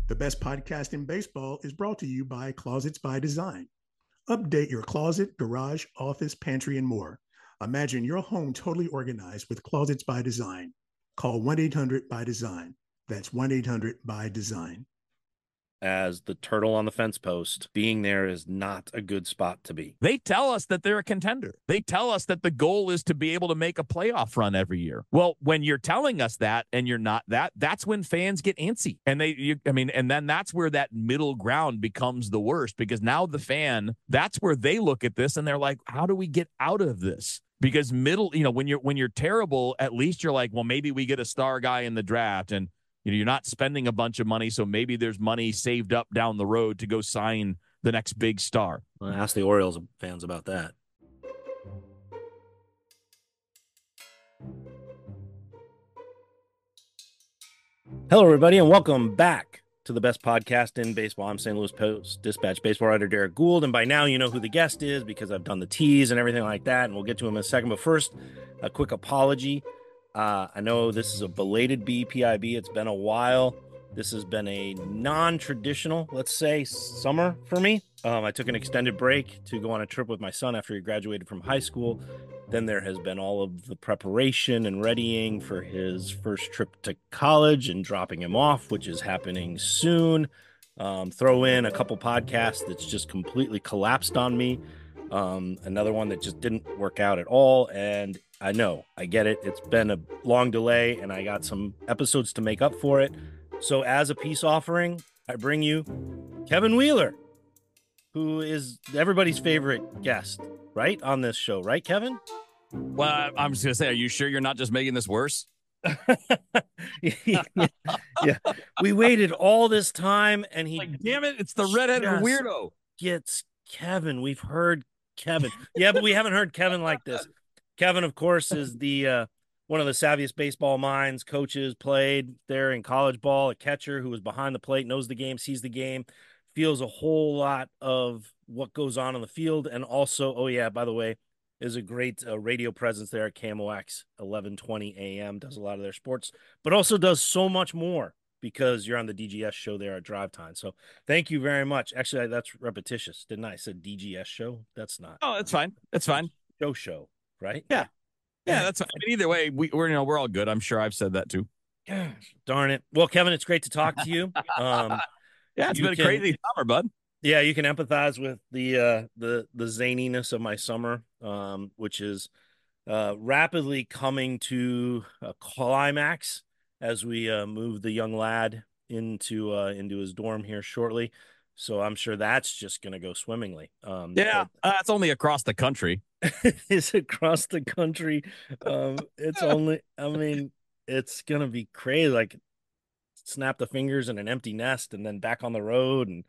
The best podcast in baseball is brought to you by Closets by Design. Update your closet, garage, office, pantry, and more. Imagine your home totally organized with Closets by Design. Call 1-800 by Design. That's 1-800 by Design. As the turtle on the fence post, being there is not a good spot to be. They tell us that they're a contender. They tell us that the goal is to be able to make a playoff run every year. Well, when you're telling us that and you're not that, that's when fans get antsy. And and then that's where that middle ground becomes the worst, because now the fan, that's where they look at this and they're like, how do we get out of this? Because when you're terrible, at least you're like, well, maybe we get a star guy in the draft, and you're not spending a bunch of money, so maybe there's money saved up down the road to go sign the next big star. Well, ask the Orioles fans about that. Hello, everybody, and welcome back to the best podcast in baseball. I'm St. Louis Post-Dispatch baseball writer Derek Gould, and by now you know who the guest is because I've done the tease and everything like that, and we'll get to him in a second. But first, a quick apology. I know this is a belated BPIB. It's been a while. This has been a non-traditional, let's say, summer for me. I took an extended break to go on a trip with my son after he graduated from high school. Then there has been all of the preparation and readying for his first trip to college and dropping him off, which is happening soon. Throw in a couple podcasts that's just completely collapsed on me. Another one that just didn't work out at all. And I know, I get it. It's been a long delay and I got some episodes to make up for it. So as a peace offering, I bring you Kevin Wheeler, who is everybody's favorite guest, right? On this show, right, Kevin? Well, I'm just going to say, are you sure you're not just making this worse? Yeah. We waited all this time and he, like, damn it, it's the redheaded weirdo. Gets Kevin. We've heard Kevin. Yeah, but we haven't heard Kevin like this. Kevin, of course, is the one of the savviest baseball minds, coaches, played there in college ball, a catcher who was behind the plate, knows the game, sees the game, feels a whole lot of what goes on the field. And also, oh yeah, by the way, is a great radio presence there at KMOX 1120 AM, does a lot of their sports, but also does so much more because you're on the DGS show there at Drive Time. So thank you very much. Actually, that's repetitious, didn't I? I said DGS show. That's not. Oh, that's fine. That's fine. Show. Right? Yeah, that's fine. I mean, either way, we're all good. I'm sure I've said that too. Gosh, darn it. Well, Kevin, it's great to talk to you. Yeah, it's been a crazy summer, bud. Yeah, you can empathize with the zaniness of my summer, which is rapidly coming to a climax as we move the young lad into his dorm here shortly. So I'm sure that's just going to go swimmingly. It's only across the country. It's across the country. It's only, I mean, it's going to be crazy. Like, snap the fingers in an empty nest and then back on the road. And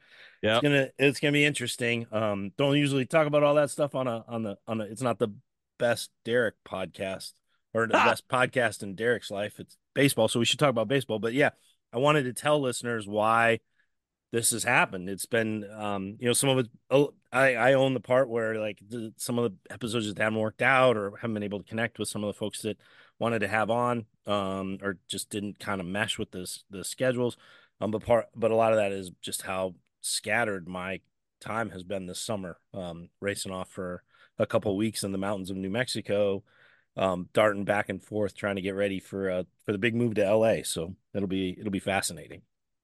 it's going to be interesting. Don't usually talk about all that stuff on a, it's not the best Derek podcast or the best podcast in Derek's life. It's baseball. So we should talk about baseball, but yeah, I wanted to tell listeners why this has happened. It's been, some of it, I own the part where like some of the episodes just haven't worked out or haven't been able to connect with some of the folks that wanted to have on, or just didn't kind of mesh with the schedules. But a lot of that is just how scattered my time has been this summer, racing off for a couple of weeks in the mountains of New Mexico, darting back and forth, trying to get ready for the big move to LA. So it'll be fascinating.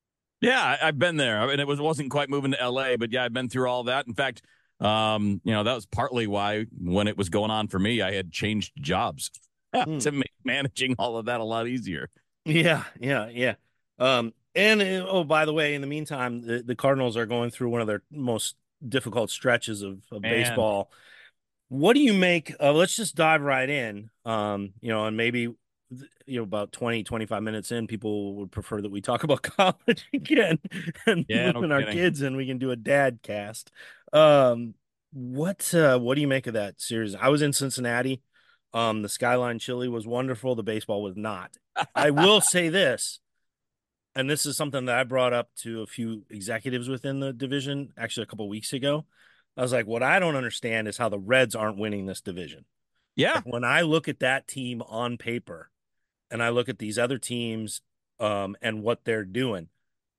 Yeah, I've been there. I mean, it wasn't quite moving to LA, but yeah, I've been through all that. In fact, that was partly why when it was going on for me, I had changed jobs to make managing all of that a lot easier. Yeah. And by the way, in the meantime, the Cardinals are going through one of their most difficult stretches of baseball. What do you make? Let's just dive right in. And maybe about 20, 25 minutes in, people would prefer that we talk about college again and our kids, and we can do a dad cast. What do you make of that series? I was in Cincinnati. The Skyline Chili was wonderful. The baseball was not. I will say this, and this is something that I brought up to a few executives within the division, actually a couple of weeks ago. I was like, what I don't understand is how the Reds aren't winning this division. Yeah. Like, when I look at that team on paper and I look at these other teams and what they're doing,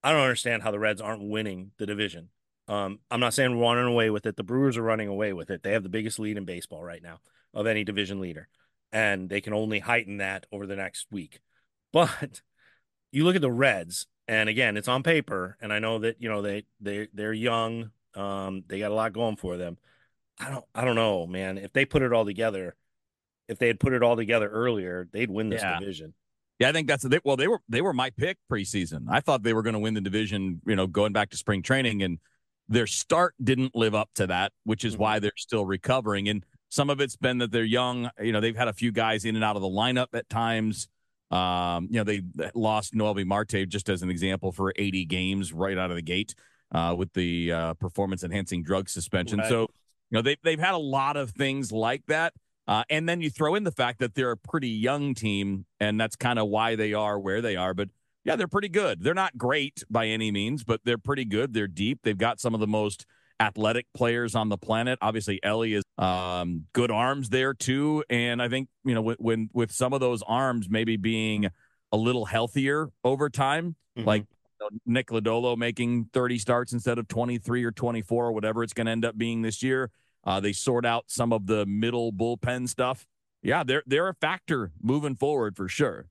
I don't understand how the Reds aren't winning the division. I'm not saying we're running away with it. The Brewers are running away with it. They have the biggest lead in baseball right now of any division leader, and they can only heighten that over the next week. But you look at the Reds, and again, it's on paper, and I know that they're young. They got a lot going for them. I don't know, man. If they put it all together, if they had put it all together earlier, they'd win this division. Yeah, I think that's well. They were my pick preseason. I thought they were going to win the division. Going back to spring training, and their start didn't live up to that, which is why they're still recovering. And some of it's been that they're young. They've had a few guys in and out of the lineup at times. They lost Noelvi Marte just as an example for 80 games right out of the gate with the performance-enhancing drug suspension. Right. So, they've had a lot of things like that. And then you throw in the fact that they're a pretty young team, and that's kind of why they are where they are. But, yeah, they're pretty good. They're not great by any means, but they're pretty good. They're deep. They've got some of the most athletic players on the planet. Obviously, Ellie is good arms there, too. And I think, when with some of those arms maybe being a little healthier over time, like Nick Lodolo making 30 starts instead of 23 or 24 or whatever it's going to end up being this year. They sort out some of the middle bullpen stuff. Yeah, they're a factor moving forward for sure.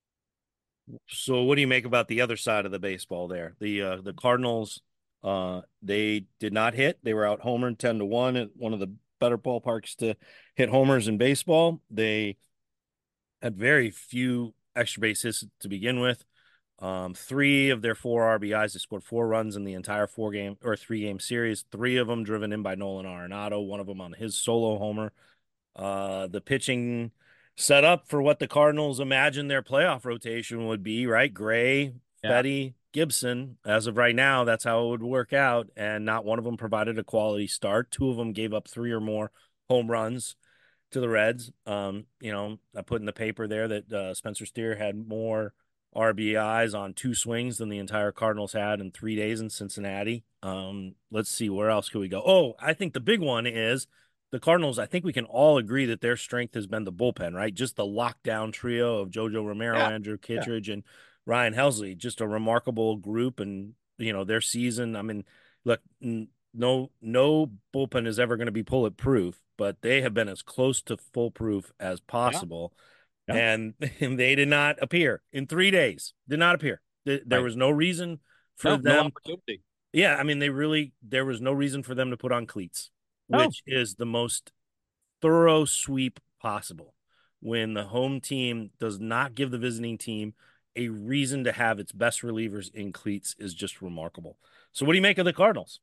So what do you make about the other side of the baseball there? The Cardinals, they did not hit. They were out homered 10-1 at one of the better ballparks to hit homers in baseball. They had very few extra base hits to begin with. 3 of their 4 RBIs, they scored 4 runs in the entire 3-game series. 3 of them driven in by Nolan Arenado, one of them on his solo homer. The pitching set up for what the Cardinals imagined their playoff rotation would be, right? Gray, Fetty, Gibson. As of right now, that's how it would work out, and not one of them provided a quality start. 2 of them gave up 3 or more home runs to the Reds. I put in the paper there that Spencer Steer had more RBIs on 2 swings than the entire Cardinals had in 3 days in Cincinnati. Let's see, where else could we go? Oh, I think the big one is the Cardinals. I think we can all agree that their strength has been the bullpen, right? Just the lockdown trio of JoJo Romero, Andrew Kittredge, and Ryan Helsley. Just a remarkable group, and their season. I mean, look, no bullpen is ever going to be bulletproof, but they have been as close to foolproof as possible. Yeah. And they did not appear in 3 days. Did not appear. There was no reason for them. No opportunity. Yeah, I mean, there was no reason for them to put on cleats, which is the most thorough sweep possible. When the home team does not give the visiting team a reason to have its best relievers in cleats is just remarkable. So what do you make of the Cardinals?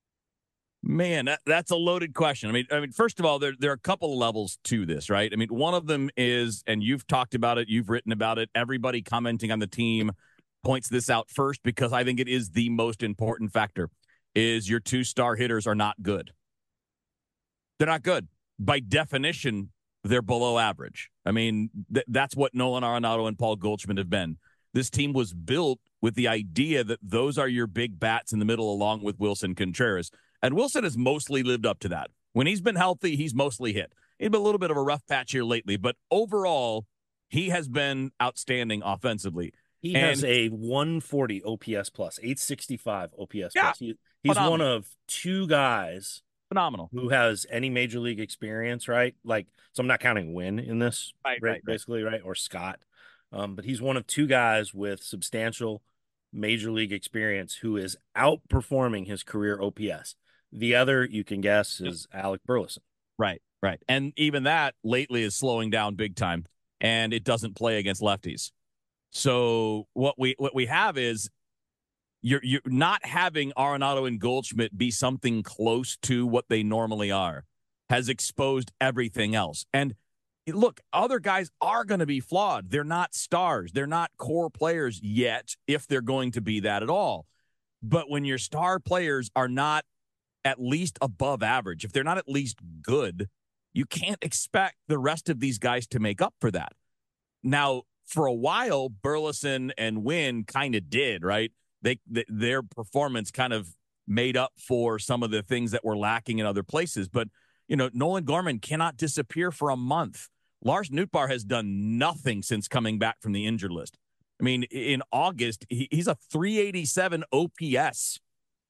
Man, that's a loaded question. I mean, first of all, there are a couple of levels to this, right? I mean, one of them is, and you've talked about it, you've written about it, everybody commenting on the team points this out first because I think it is the most important factor, is your 2-star hitters are not good. They're not good. By definition, they're below average. I mean, that's what Nolan Arenado and Paul Goldschmidt have been. This team was built with the idea that those are your big bats in the middle along with Wilson Contreras. And Wilson has mostly lived up to that. When he's been healthy, he's mostly hit. He's been a little bit of a rough patch here lately, but overall, he has been outstanding offensively. He has a 140 OPS plus, 865 OPS plus. He's one of 2 guys who has any major league experience, right? Like, so I'm not counting Wynn in this, right, basically, right? Or Scott. But he's one of 2 guys with substantial major league experience who is outperforming his career OPS. The other, you can guess, is Alec Burleson. Right. And even that lately is slowing down big time, and it doesn't play against lefties. So what we have is you're not having Arenado and Goldschmidt be something close to what they normally are has exposed everything else. And look, other guys are going to be flawed. They're not stars. They're not core players yet, if they're going to be that at all. But when your star players are not at least above average, if they're not at least good, you can't expect the rest of these guys to make up for that. Now, for a while, Burleson and Wynn kind of did, right? Their performance kind of made up for some of the things that were lacking in other places. But, Nolan Gorman cannot disappear for a month. Lars Nootbaar has done nothing since coming back from the injured list. I mean, in August, he's a 387 OPS.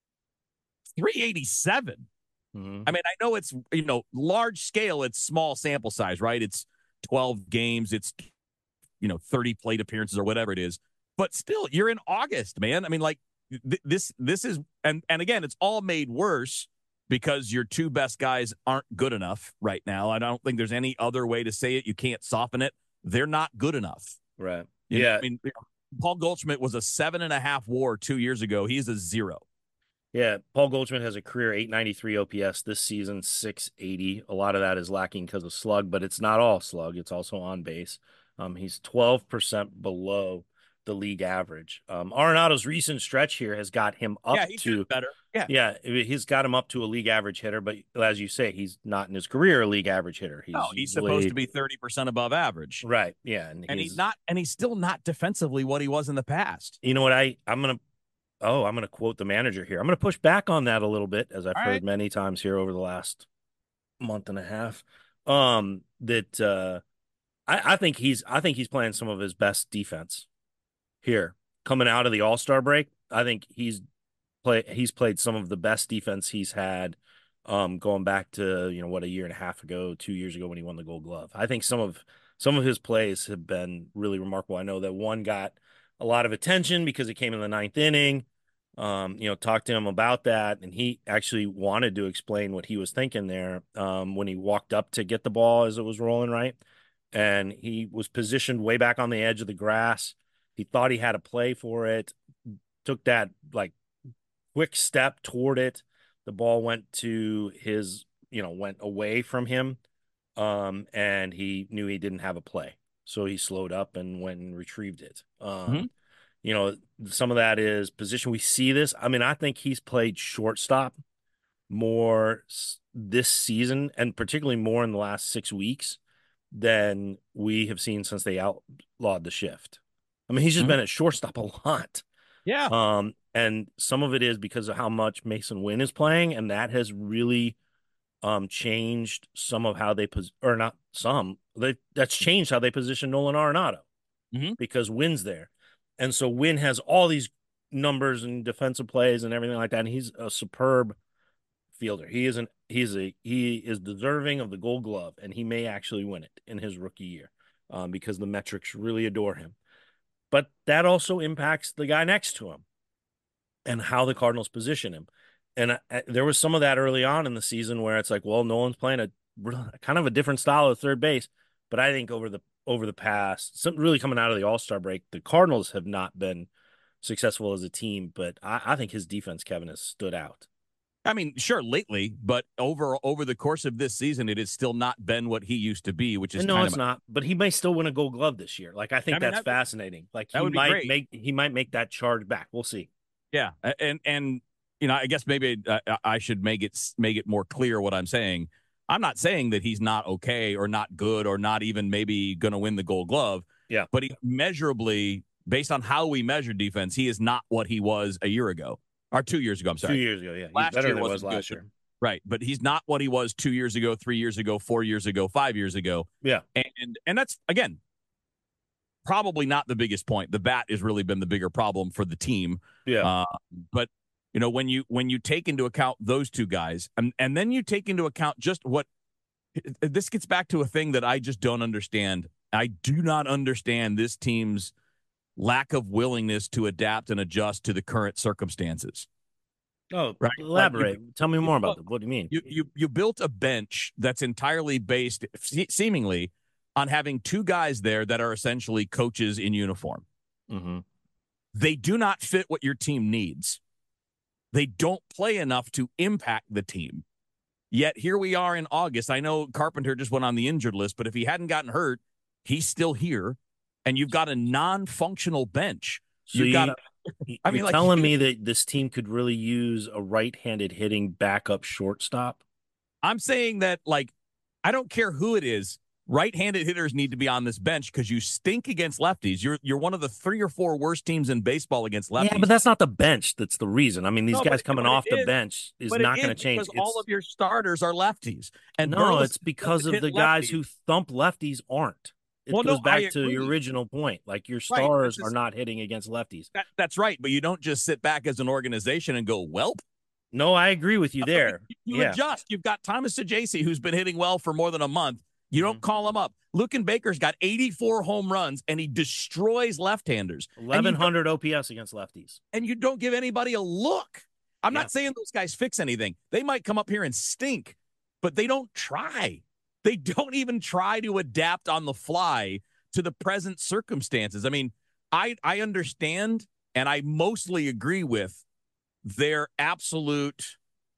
387. Mm-hmm. I mean, I know it's, large scale, it's small sample size, right? It's 12 games, it's 30 plate appearances or whatever it is. But still, you're in August, man. I mean, like this is and again, it's all made worse because your two best guys aren't good enough right now. I don't think there's any other way to say it. You can't soften it. They're not good enough. Right. I mean, Paul Goldschmidt was a 7.5 WAR 2 years ago. He's a 0. Yeah, Paul Goldschmidt has a career 893 OPS this season, 680. A lot of that is lacking because of slug, but it's not all slug. It's also on base. He's 12% below the league average. Arenado's recent stretch here has got him up to better. Yeah, he's got him up to a league average hitter, but as you say, he's not in his career a league average hitter. He's supposed to be 30% above average. Right. Yeah, and he's not, and he's still not defensively what he was in the past. You know what? I'm gonna quote the manager here. I'm gonna push back on that a little bit, as I've heard many times here over the last month and a half. I think he's playing some of his best defense here coming out of the All-Star break. I think he's played some of the best defense he's had going back to a year and a half ago, 2 years ago when he won the Gold Glove. I think some of his plays have been really remarkable. I know that one got a lot of attention because it came in the 9th inning. Talked to him about that, and he actually wanted to explain what he was thinking there when he walked up to get the ball as it was rolling right. And he was positioned way back on the edge of the grass. He thought he had a play for it, took that quick step toward it. The ball went went away from him. And he knew he didn't have a play. So he slowed up and went and retrieved it. Some of that is position. We see this. I mean, I think he's played shortstop more this season, and particularly more in the last 6 weeks than we have seen since they outlawed the shift. I mean, he's just been at shortstop a lot. Yeah. And some of it is because of how much Mason Wynn is playing, and that has really changed some of how that's changed how they position Nolan Arenado because Wynn's there. And so Wynn has all these numbers and defensive plays and everything like that. And he's a superb fielder. He is deserving of the Gold Glove, and he may actually win it in his rookie year because the metrics really adore him. But that also impacts the guy next to him and how the Cardinals position him. And there was some of that early on in the season where it's like, well, Nolan's playing a kind of a different style of third base. But I think over the past, really coming out of the All-Star break, the Cardinals have not been successful as a team. But I think his defense, Kevin, has stood out. I mean, sure, lately, but over the course of this season, it has still not been what he used to be, which is it's not. But he may still win a Gold Glove this year. I think that's fascinating. He might make that charge back. We'll see. Yeah, and I guess maybe I should make it more clear what I'm saying. I'm not saying that he's not okay or not good or not even maybe going to win the Gold Glove. Yeah, but he measurably, based on how we measure defense, he is not what he was a year ago. Or 2 years ago, I'm sorry. 2 years ago, yeah. Last year than was last year. Right, but he's not what he was 2 years ago, 3 years ago, 4 years ago, 5 years ago. Yeah. And that's, again, probably not the biggest point. The bat has really been the bigger problem for the team. Yeah. But, when you take into account those two guys, and then you take into account just what – this gets back to a thing that I just don't understand. I do not understand this team's lack of willingness to adapt and adjust to the current circumstances. Oh, right. Elaborate. Tell me more about it. What do you mean? You built a bench that's entirely based, seemingly, on having two guys there that are essentially coaches in uniform. Mm-hmm. They do not fit what your team needs. They don't play enough to impact the team. Yet here we are in August. I know Carpenter just went on the injured list, but if he hadn't gotten hurt, he's still here. And you've got a non-functional bench. So you're telling me that this team could really use a right-handed hitting backup shortstop? I'm saying that, I don't care who it is. Right-handed hitters need to be on this bench because you stink against lefties. You're one of the 3 or 4 worst teams in baseball against lefties. Yeah, but that's not the bench that's the reason. I mean, these guys coming off the bench is not going to change. Because all of your starters are lefties. And no, it's because of the guys who thump lefties aren't. goes back to your original point. Like your stars are not hitting against lefties. That's right. But you don't just sit back as an organization and go, welp. No, I agree with you there. You adjust. You've got Thomas Saggese, who's been hitting well for more than a month. You don't call him up. Luken Baker's got 84 home runs, and he destroys left-handers. 1,100 OPS against lefties. And you don't give anybody a look. I'm not saying those guys fix anything. They might come up here and stink, but they don't try. They don't even try to adapt on the fly to the present circumstances. I mean, I understand, and I mostly agree with their absolute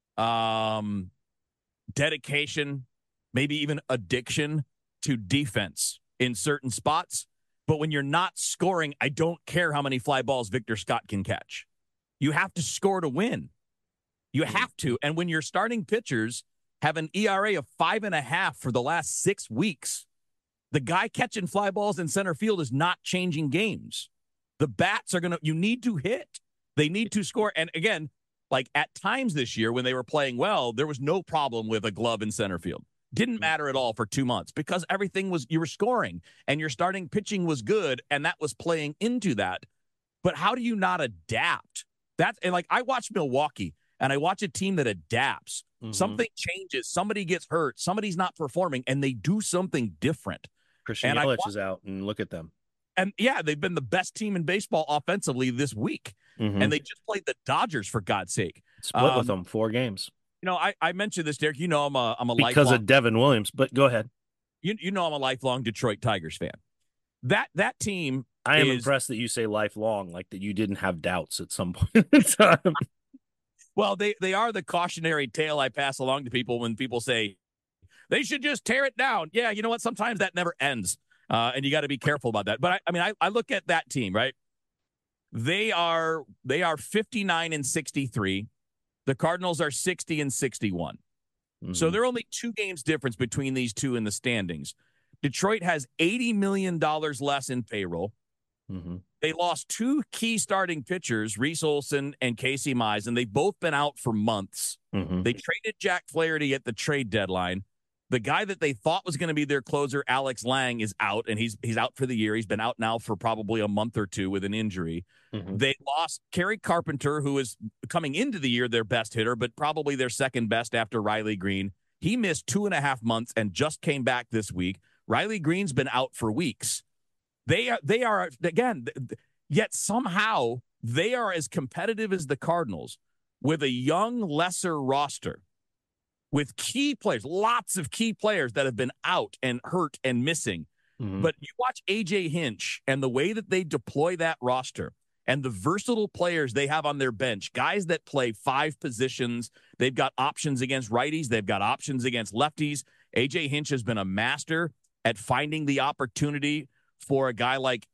dedication, maybe even addiction to defense in certain spots. But when you're not scoring, I don't care how many fly balls Victor Scott can catch. You have to score to win. You have to. And when your starting pitchers have an ERA of 5.5 for the last 6 weeks, the guy catching fly balls in center field is not changing games. The bats are you need to hit. They need to score. And again, like at times this year when they were playing well, there was no problem with a glove in center field. Didn't matter at all for 2 months because you were scoring and your starting pitching was good. And that was playing into that. But how do you not adapt? And like I watch Milwaukee and I watch a team that adapts. Something changes. Somebody gets hurt. Somebody's not performing and they do something different. Christian Yelich is out and look at them. And yeah, they've been the best team in baseball offensively this week. And they just played the Dodgers, for God's sake. Split with them 4 games. You know, I mentioned this, Derek. You know, I'm a because lifelong, of Devin Williams. But go ahead. You know, I'm a lifelong Detroit Tigers fan. That team. I am impressed that you say lifelong, like that you didn't have doubts at some point in time. Well, they are the cautionary tale I pass along to people when people say they should just tear it down. Yeah, you know what? Sometimes that never ends, and you got to be careful about that. But I look at that team, right? They are 59-63. The Cardinals are 60-61. So they're only 2 games difference between these two in the standings. Detroit has $80 million less in payroll. They lost 2 key starting pitchers, Reese Olson and Casey Mize, and they've both been out for months. They traded Jack Flaherty at the trade deadline. The guy that they thought was going to be their closer, Alex Lang, is out, and he's out for the year. He's been out now for probably a month or 2 with an injury. They lost Kerry Carpenter, who is coming into the year their best hitter, but probably their second best after Riley Green. He missed 2.5 months and just came back this week. Riley Green's been out for weeks. They are again, yet somehow they are as competitive as the Cardinals with a young, lesser roster with key players, lots of key players that have been out and hurt and missing. But you watch A.J. Hinch and the way that they deploy that roster and the versatile players they have on their bench, guys that play 5 positions. They've got options against righties. They've got options against lefties. A.J. Hinch has been a master at finding the opportunity for a guy like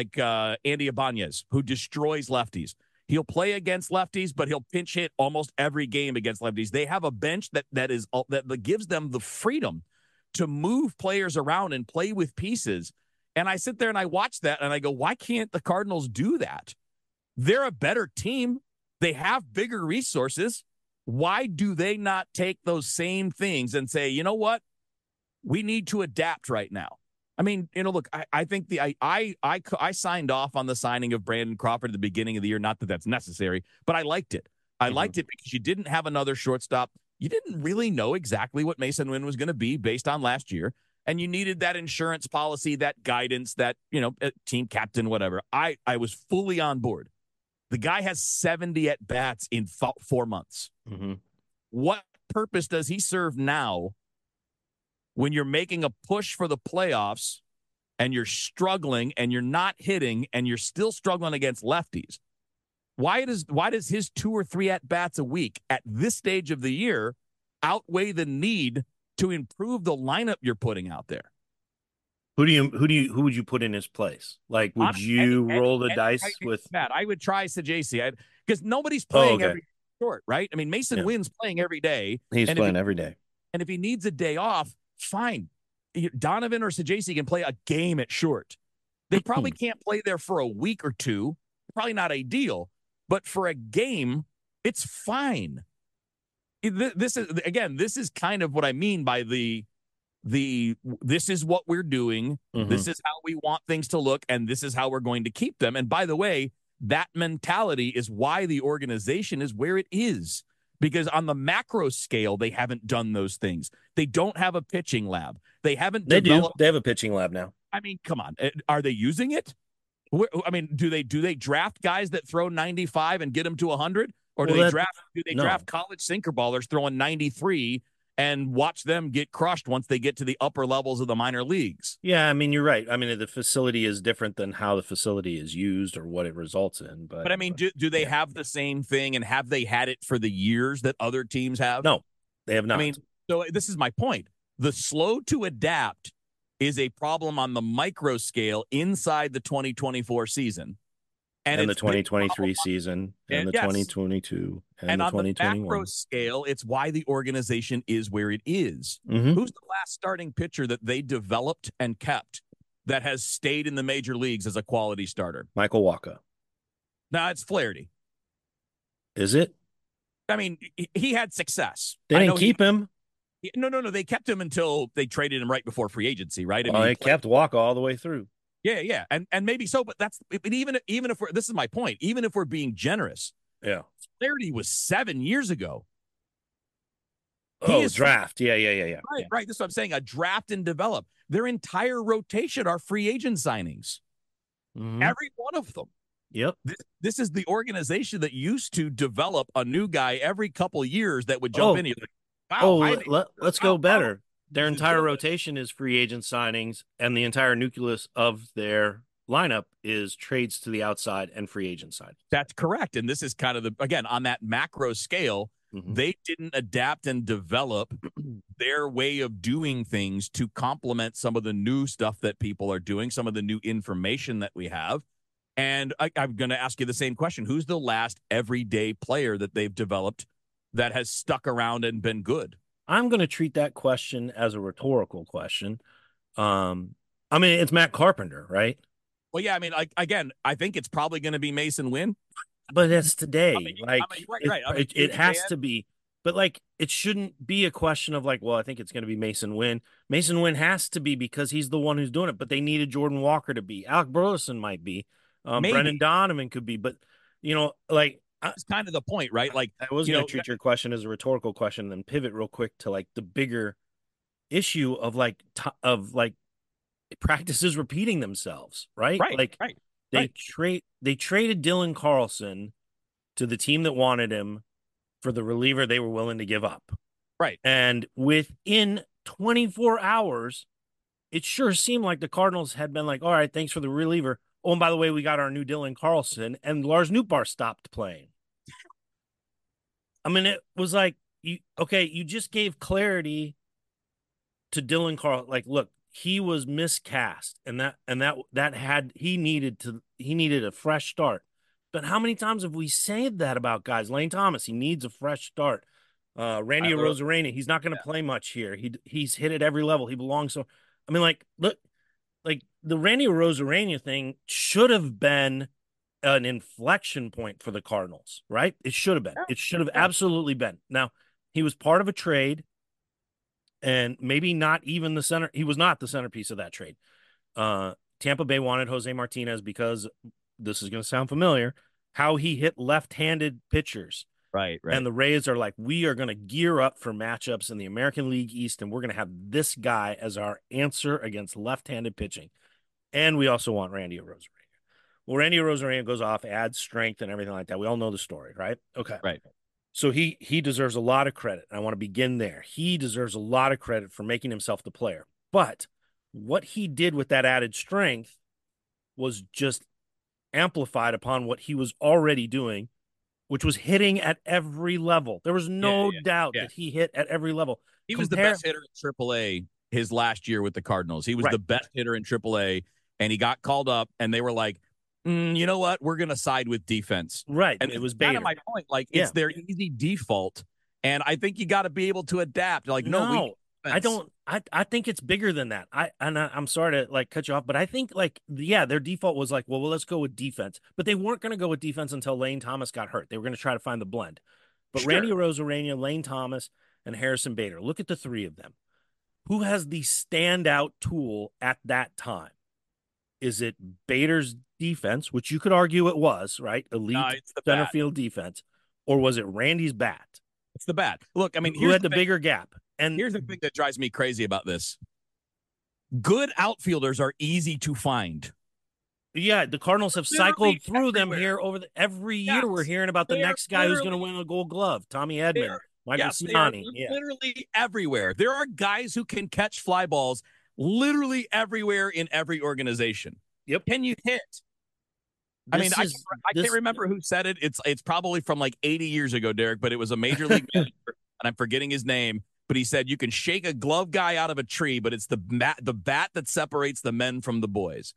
Andy Ibanez, who destroys lefties. He'll play against lefties, but he'll pinch hit almost every game against lefties. They have a bench that gives them the freedom to move players around and play with pieces. And I sit there and I watch that and I go, why can't the Cardinals do that? They're a better team. They have bigger resources. Why do they not take those same things and say, you know what? We need to adapt right now. I mean, you know, look, I think I signed off on the signing of Brandon Crawford at the beginning of the year. Not that that's necessary, but I liked it. I liked it because you didn't have another shortstop. You didn't really know exactly what Mason Wynn was going to be based on last year. And you needed that insurance policy, that guidance, that, you know, team captain, whatever. I was fully on board. The guy has 70 at-bats in 4 months. What purpose does he serve now when you're making a push for the playoffs and you're struggling and you're not hitting and you're still struggling against lefties? Why does his 2 or 3 at-bats a week at this stage of the year outweigh the need to improve the lineup you're putting out there? Who would you put in his place? Like, would you roll the dice with Matt? I would try Saggese because nobody's playing every short, right? I mean, Mason Wynn's playing every day. He's playing every day. And if he needs a day off, fine. Donovan or Saggese can play a game at short. They probably can't play there for a week or 2. Probably not ideal, but for a game, it's fine. This is kind of what I mean by the this is what we're doing. Mhm. This is how we want things to look, and this is how we're going to keep them. And by the way, that mentality is why the organization is where it is, because on the macro scale, they haven't done those things. They don't have a pitching lab. They haven't They developed. do. They have a pitching lab now. I mean, come on. Are they using it? I mean, do they draft guys that throw 95 and get them to 100? Or do they draft college sinker ballers throwing 93 and watch them get crushed once they get to the upper levels of the minor leagues? Yeah, I mean, you're right. I mean, the facility is different than how the facility is used or what it results in. But I mean, do they have the same thing, and have they had it for the years that other teams have? No, they have not. I mean, so this is my point. The slow to adapt is a problem on the micro scale inside the 2024 season. And the 2023 season, and the 2022, and the 2021. On the macro scale, it's why the organization is where it is. Mm-hmm. Who's the last starting pitcher that they developed and kept that has stayed in the major leagues as a quality starter? Michael Wacha. No, it's Flaherty. Is it? I mean, he had success. They didn't keep him. No. They kept him until they traded him right before free agency, right? They kept Wacha all the way through. Yeah, and maybe so, but even if we're, this is my point, even if we're being generous, yeah, Flaherty was 7 years ago. Draft, yeah, right. This is what I'm saying. A draft and develop. Their entire rotation are free agent signings. Mm-hmm. Every one of them. Yep. This is the organization that used to develop a new guy every couple of years that would jump in. Like, wow, let's go better. Their entire rotation is free agent signings, and the entire nucleus of their lineup is trades to the outside and free agent side. That's correct. And this is kind of again, on that macro scale, they didn't adapt and develop their way of doing things to complement some of the new stuff that people are doing, some of the new information that we have. And I'm going to ask you the same question. Who's the last everyday player that they've developed that has stuck around and been good? I'm going to treat that question as a rhetorical question. I mean, it's Matt Carpenter, right? Well, yeah. I mean, I think it's probably going to be Mason Wynn. But that's today. Right. It has to be. But, it shouldn't be a question of, I think it's going to be Mason Wynn. Mason Wynn has to be because he's the one who's doing it. But they needed Jordan Walker to be. Alec Burleson might be. Brendan Donovan could be. But, that's kind of the point, right? I was going to treat your question as a rhetorical question and then pivot real quick to the bigger issue of practices repeating themselves, right? Right. They traded Dylan Carlson to the team that wanted him for the reliever they were willing to give up. Right. And within 24 hours, it sure seemed like the Cardinals had been all right, thanks for the reliever. Oh, and by the way, we got our new Dylan Carlson, and Lars Nootbaar stopped playing. I mean, it was you just gave clarity to Dylan Carlson. Look, he was miscast, and he needed a fresh start. But how many times have we said that about guys? Lane Thomas, he needs a fresh start. Randy Arozarena, he's not going to play much here. He's hit at every level. He belongs. So, I mean, look. The Randy Arozarena thing should have been an inflection point for the Cardinals, right? It should have been. It should have absolutely been. Now, he was part of a trade, and maybe not even the center. He was not the centerpiece of that trade. Tampa Bay wanted Jose Martinez because this is going to sound familiar, how he hit left-handed pitchers. Right. And the Rays are we are going to gear up for matchups in the American League East, and we're going to have this guy as our answer against left-handed pitching. And we also want Randy Arozarena. Well, Randy Arozarena goes off, adds strength and everything like that. We all know the story, right? Okay. Right. So he deserves a lot of credit. I want to begin there. He deserves a lot of credit for making himself the player. But what he did with that added strength was just amplified upon what he was already doing, which was hitting at every level. There was no doubt that he hit at every level. He was the best hitter in AAA his last year with the Cardinals. He was the best hitter in AAA, and he got called up, and they were like, you know what? We're going to side with defense. Right. And it was kind of my point. It's their easy default, and I think you got to be able to adapt. I don't. I think it's bigger than that. I'm sorry to cut you off, but I think their default was well, let's go with defense. But they weren't going to go with defense until Lane Thomas got hurt. They were going to try to find the blend. But Randy Arozarena, Lane Thomas, and Harrison Bader. Look at the three of them. who has the standout tool at that time? Is it Bader's defense, which you could argue it was, right? Elite it's the center bat. field defense, or was it Randy's bat? It's the bat. Look, I mean, who had the bigger gap? And here's the thing that drives me crazy about this. Good outfielders are easy to find. Yeah, the Cardinals have cycled through them here over every year. We're hearing about the next guy who's going to win a Gold Glove, Tommy Edman, Michael Ciani. Literally everywhere. There are guys who can catch fly balls literally everywhere in every organization. Yep. Can you hit? I can't remember who said it. It's probably from like 80 years ago, Derek, but it was a major league manager, and I'm forgetting his name. But he said you can shake a glove guy out of a tree, but it's the bat that separates the men from the boys.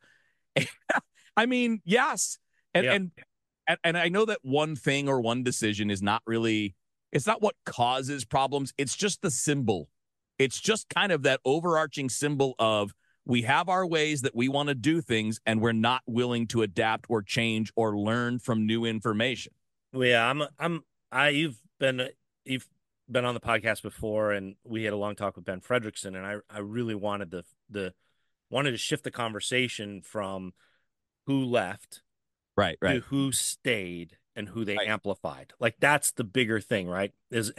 I mean, yes. And I know that one thing or one decision is not really, it's not what causes problems. It's just the symbol. It's just kind of that overarching symbol of we have our ways that we want to do things and we're not willing to adapt or change or learn from new information. Well, yeah, you've been on the podcast before, and we had a long talk with Ben Fredrickson, and I really wanted wanted to shift the conversation from who left right to who stayed and who they amplified. Like, that's the bigger thing, right?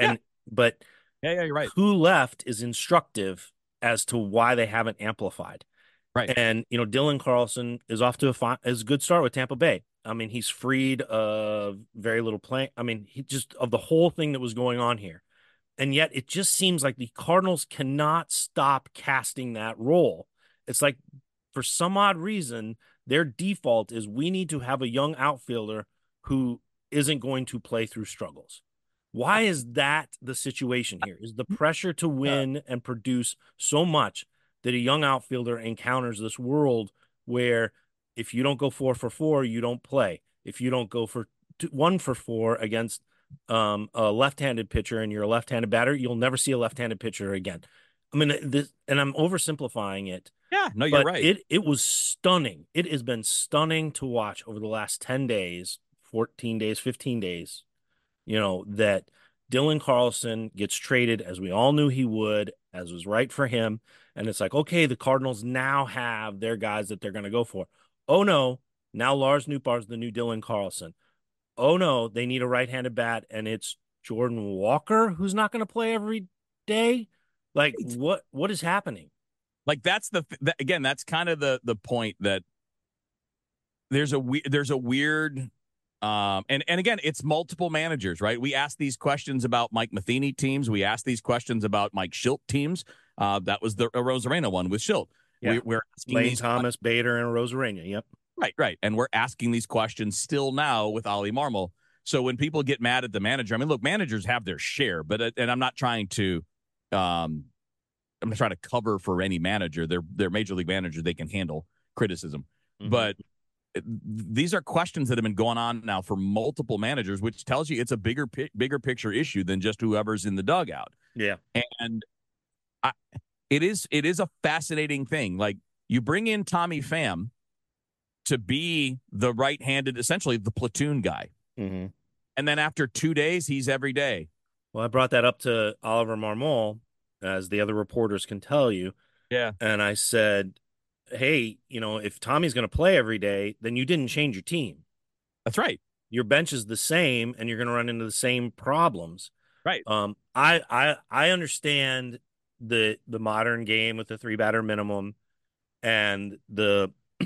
But you're right. Who left is instructive as to why they haven't amplified. Right. And, Dylan Carlson is off to a good start with Tampa Bay. I mean, he's freed of very little play. I mean, of the whole thing that was going on here. And yet it just seems like the Cardinals cannot stop casting that role. It's like, for some odd reason, their default is we need to have a young outfielder who isn't going to play through struggles. Why is that the situation here? Is the pressure to win and produce so much that a young outfielder encounters this world where if you don't go 4 for 4, you don't play. If you don't go for 1 for 4 against a left-handed pitcher and you're a left-handed batter, you'll never see a left-handed pitcher again. I mean, and I'm oversimplifying it. Yeah, no, you're right. It was stunning. It has been stunning to watch over the last 10 days, 14 days, 15 days, that Dylan Carlson gets traded as we all knew he would, as was right for him. And it's like, okay, the Cardinals now have their guys that they're going to go for. Oh, no. Now Lars Nootbaar's the new Dylan Carlson. Oh, no, they need a right-handed bat, and it's Jordan Walker who's not going to play every day. Like, what is happening? Like, that's again, that's kind of the point that there's a weird and again, it's multiple managers, right? We asked these questions about Mike Matheny teams. We asked these questions about Mike Shildt teams. That was the Arozarena one with Shildt. Yeah. We're asking Lane Thomas, Bader, and Arozarena. Yep. Right. And we're asking these questions still now with Ollie Marmol. So when people get mad at the manager, I mean, look, managers have their share, but I'm not trying to cover for any manager. They're major league managers. They can handle criticism. Mm-hmm. But these are questions that have been going on now for multiple managers, which tells you it's a bigger picture issue than just whoever's in the dugout. Yeah. And it is a fascinating thing. Like, you bring in Tommy Pham to be the right-handed, essentially the platoon guy. Mm-hmm. And then after 2 days, he's every day. Well, I brought that up to Oliver Marmol, as the other reporters can tell you. Yeah. And I said, hey, if Tommy's going to play every day, then you didn't change your team. That's right. Your bench is the same, and you're going to run into the same problems. Right. I understand the modern game with the 3-batter minimum and the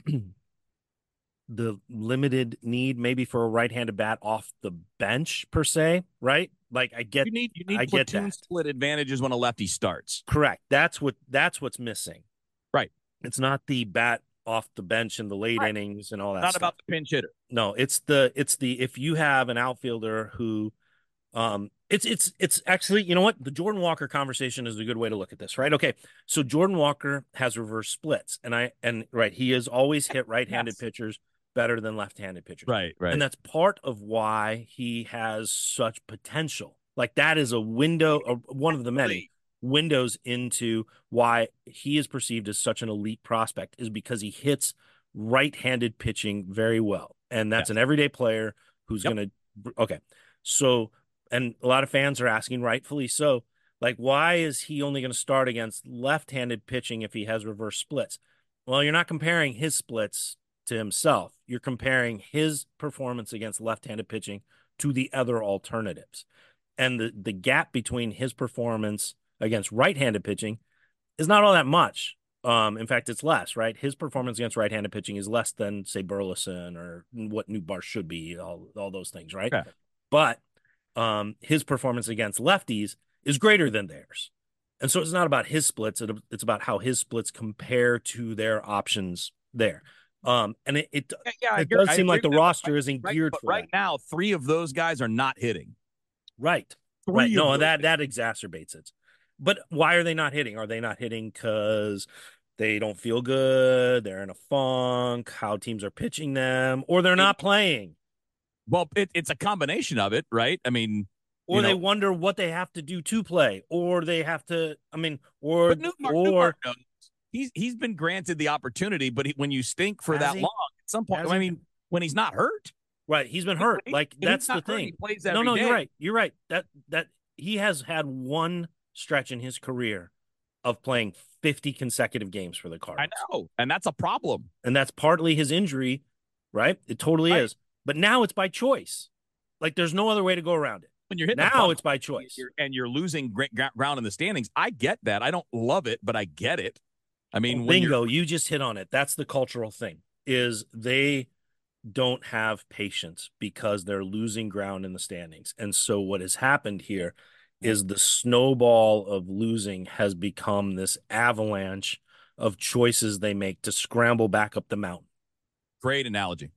limited need maybe for a right-handed bat off the bench per se, right? Like, I get, you need I get that. Split advantages when a lefty starts. Correct. That's what's missing. Right. It's not the bat off the bench in the late innings and all that. Not stuff. about the pinch hitter. No, it's the if you have an outfielder who, it's actually, you know what, the Jordan Walker conversation is a good way to look at this, right? Okay, so Jordan Walker has reverse splits, and he has always hit right-handed pitchers better than left-handed pitchers, right, and that's part of why he has such potential. Like, that is a window, one of the many windows into why he is perceived as such an elite prospect, is because he hits right-handed pitching very well, and that's an everyday player who's going to. Okay, so, and a lot of fans are asking, rightfully so, Like, why is he only going to start against left-handed pitching if he has reverse splits? Well, you're not comparing his splits to himself. You're comparing his performance against left-handed pitching to the other alternatives. And the gap between his performance against right-handed pitching is not all that much. In fact, it's less, right? His performance against right-handed pitching is less than, say, Burleson or what Nootbaar should be, all those things, right? Yeah. But his performance against lefties is greater than theirs. And so it's not about his splits. It's about how his splits compare to their options there. And it does seem like the roster isn't geared for right that. now, 3 of those guys are not hitting. Right. Right. No, that exacerbates it. But why are they not hitting? Are they not hitting because they don't feel good? They're in a funk, how teams are pitching them, or they're not playing? Well, it's a combination of it, right? I mean, or they wonder what they have to do to play, or they have to, or Nootbaar knows. He's been granted the opportunity, but when you stink for that long, at some point, when he's not hurt. Right, he's been hurt. That's the thing. He plays every day. You're right. You're right. That he has had one stretch in his career of playing 50 consecutive games for the Cardinals. I know, and that's a problem. And that's partly his injury, right? It totally is. But now it's by choice. Like, there's no other way to go around it. When you're hitting now, it's by choice. You're losing ground in the standings. I get that. I don't love it, but I get it. I mean, bingo, you just hit on it. That's the cultural thing, is they don't have patience because they're losing ground in the standings. And so what has happened here is the snowball of losing has become this avalanche of choices they make to scramble back up the mountain. Great analogy.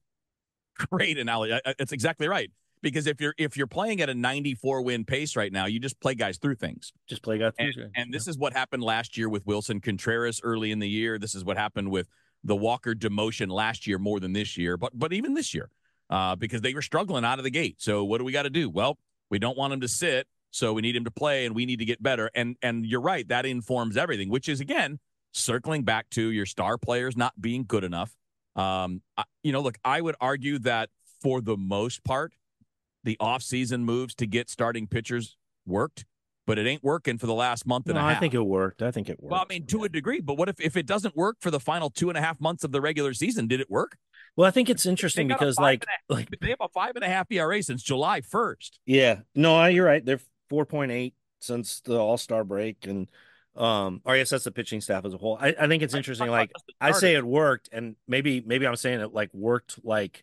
It's exactly right. Because if you're playing at a 94 win pace right now, you just play guys through things. Just play guys through things. And this is what happened last year with Wilson Contreras early in the year. This is what happened with the Walker demotion last year more than this year, but even this year, because they were struggling out of the gate. So what do we got to do? Well, we don't want him to sit, so we need him to play, and we need to get better. And you're right, that informs everything, which is, again, circling back to your star players not being good enough. Look, I would argue that for the most part, the offseason moves to get starting pitchers worked, but it ain't working for the last month and a half. I think it worked. Well, to a degree, but what if it doesn't work for the final 2.5 months of the regular season? Did it work? Well, I think it's interesting because they have a 5.5 ERA since July 1st. Yeah, no, you're right. They're 4.8 since the All-Star break, and or I guess that's the pitching staff as a whole. I think it's interesting. Like, I say it worked, and maybe I'm saying it like worked, like,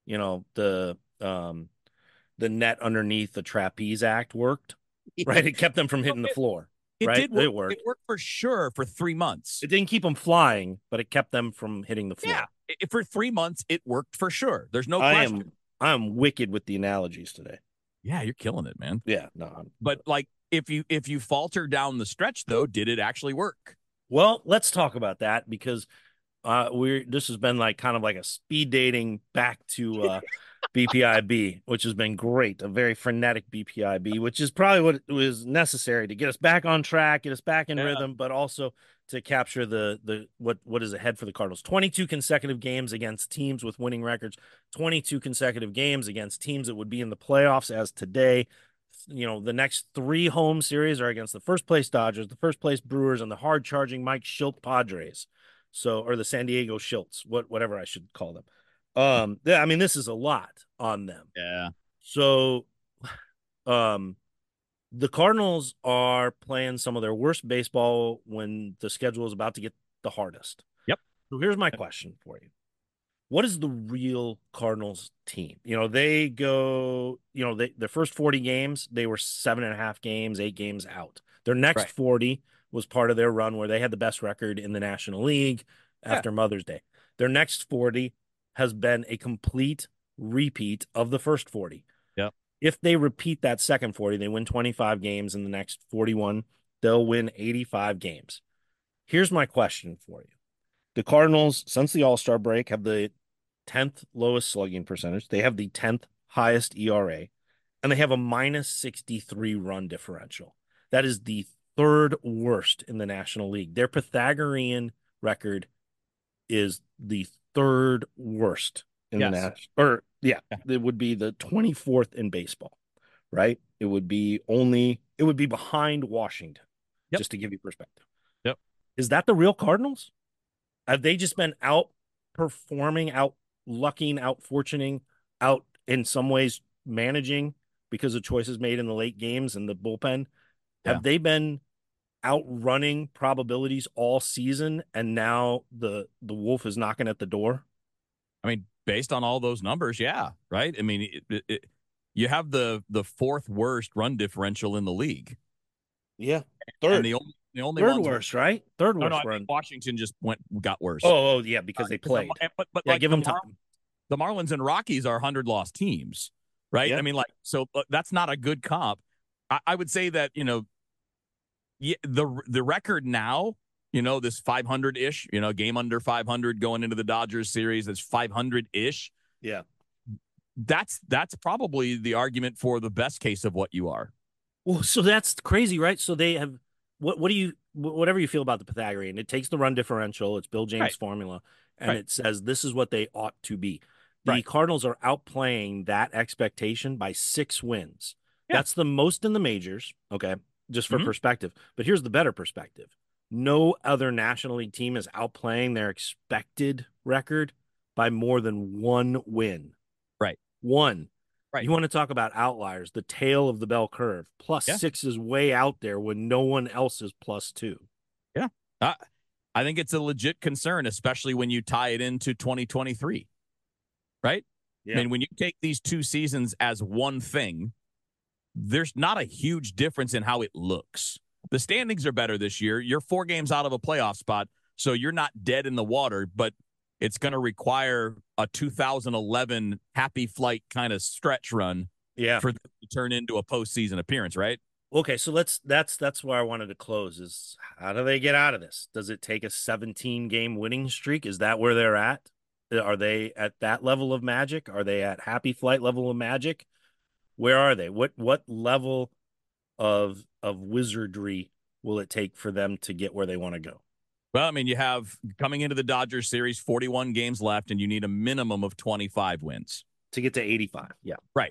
the net underneath the trapeze act worked, right? It kept them from hitting the floor. It right? did work. It worked. It worked for sure for 3 months. It didn't keep them flying, but it kept them from hitting the floor. Yeah, for 3 months, it worked for sure. There's no question. I'm wicked with the analogies today. Yeah, you're killing it, man. Yeah, no. But like, if you falter down the stretch, though, did it actually work? Well, let's talk about that, because this has been like kind of like a speed dating back to BPIB, which has been great. A very frenetic BPIB, which is probably what was necessary to get us back on track, get us back in rhythm, but also to capture the what is ahead for the Cardinals. 22 consecutive games against teams with winning records, 22 consecutive games against teams that would be in the playoffs as today. The next 3 home series are against the first place Dodgers, the first place Brewers, and the hard charging Mike Shildt Padres. Or the San Diego Shilts, whatever I should call them. This is a lot on them. Yeah. So, the Cardinals are playing some of their worst baseball when the schedule is about to get the hardest. Yep. So here's my question for you. What is the real Cardinals team? They go, their first 40 games, they were 7.5 games, 8 games out. Their next 40 was part of their run where they had the best record in the National League after Mother's Day. Their next 40 has been a complete repeat of the first 40. Yep. If they repeat that second 40, they win 25 games in the next 41, they'll win 85 games. Here's my question for you. The Cardinals, since the All-Star break, have the 10th lowest slugging percentage. They have the 10th highest ERA, and they have a -63 run differential. That is the 3rd worst in the National League. Their Pythagorean record is the 3rd worst in the national, it would be the 24th in baseball, right? It would be behind Washington, Yep. just to give you perspective. Yep. Is that the real Cardinals? Have they just been outperforming, out lucking, out fortuning, out in some ways managing because of choices made in the late games and the bullpen? Yeah. Have they been outrunning probabilities all season, and now the wolf is knocking at the door? I mean, based on all those numbers, yeah, right? I mean, you have the fourth worst run differential in the league. Yeah, third. And the only third ones worst, right? Third worst I run. think Washington just got worse. Oh, yeah, because they played. But yeah, like give them time. The Marlins and Rockies are 100-loss teams, right? Yeah. I mean, so that's not a good comp. I would say that, the record now, this 500-ish, game under 500 going into the Dodgers series, that's 500-ish. Yeah. That's probably the argument for the best case of what you are. Well, so that's crazy, right? So they have whatever you feel about the Pythagorean, it takes the run differential, it's Bill James' formula, and it says this is what they ought to be. The Cardinals are outplaying that expectation by 6 wins. Yeah. That's the most in the majors, okay, just for perspective. But here's the better perspective. No other National League team is outplaying their expected record by more than 1 win. Right. 1. Right. You want to talk about outliers, the tail of the bell curve. +6 is way out there when no one else is +2. Yeah. I think it's a legit concern, especially when you tie it into 2023. Right? Yeah. I mean, when you take these 2 seasons as one thing, there's not a huge difference in how it looks. The standings are better this year. You're 4 games out of a playoff spot, so you're not dead in the water, but it's going to require a 2011 happy flight kind of stretch run for them to turn into a postseason appearance, right? Okay, so that's where I wanted to close is how do they get out of this? Does it take a 17-game winning streak? Is that where they're at? Are they at that level of magic? Are they at happy flight level of magic? Where are they? What level of wizardry will it take for them to get where they want to go? Well, I mean, you have coming into the Dodgers series, 41 games left, and you need a minimum of 25 wins to get to 85. Yeah. Right.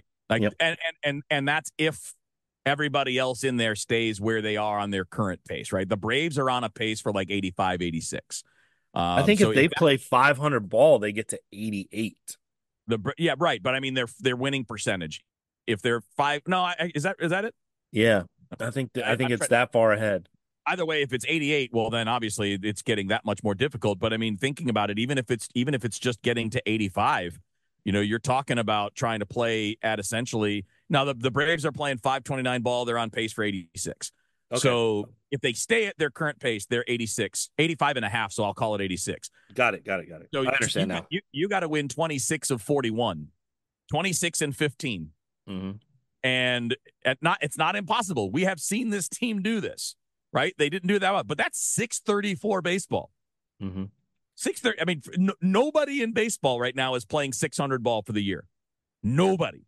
And that's if everybody else in there stays where they are on their current pace, right? The Braves are on a pace for like 85, 86. I think if they play 500 ball, they get to 88. Yeah, right. But I mean, their winning percentage. If they're 5, no, is that it? Yeah, I think it's that far ahead. Either way, if it's 88, well, then obviously it's getting that much more difficult. But I mean, thinking about it, even if it's just getting to 85, you're talking about trying to play at essentially now the Braves are playing 529 ball. They're on pace for 86. Okay. So if they stay at their current pace, they're 85 and a half. So I'll call it 86. Got it. So I understand now. You got to win 26 of 41, 26 and 15. Mm-hmm. And it's not impossible. We have seen this team do this, right? They didn't do that well, but that's 634 baseball. Mm-hmm. 630. I mean, nobody in baseball right now is playing 600 ball for the year. Nobody.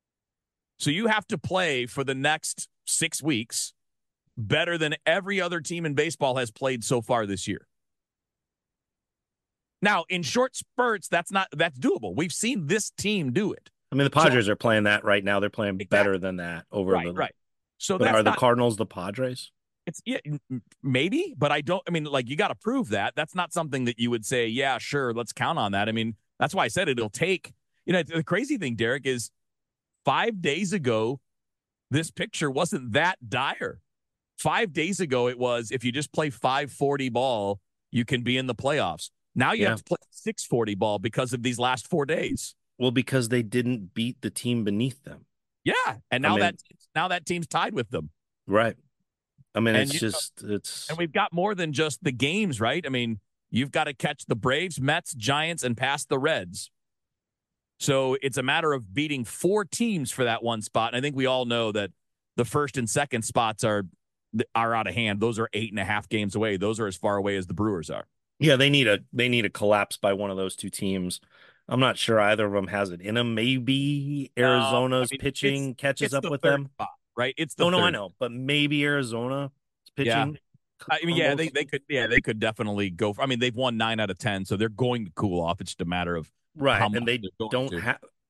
So you have to play for the next 6 weeks better than every other team in baseball has played so far this year. Now, in short spurts, that's doable. We've seen this team do it. I mean, the Padres are playing that right now. They're playing better than that right. So are the Cardinals the Padres? It's maybe, but I don't. I mean, like you got to prove that. That's not something that you would say, yeah, sure, let's count on that. I mean, that's why I said it'll take. The crazy thing, Derek, is 5 days ago, this picture wasn't that dire. 5 days ago, it was if you just play 540 ball, you can be in the playoffs. Now you have to play 640 ball because of these last 4 days. Well, because they didn't beat the team beneath them. Yeah, and now that team's tied with them. Right. I mean, and it's and we've got more than just the games, right? I mean, you've got to catch the Braves, Mets, Giants, and pass the Reds. So it's a matter of beating 4 teams for that one spot. And I think we all know that the first and second spots are out of hand. Those are 8.5 games away. Those are as far away as the Brewers are. Yeah, they need a collapse by one of those 2 teams. I'm not sure either of them has it in them. Maybe Arizona's pitching catches up with them. Spot, right? It's the no, I know, but maybe Arizona's pitching. Yeah. I mean, they could definitely go. They've won 9 out of 10, so they're going to cool off. It's just a matter of right, and they don't have.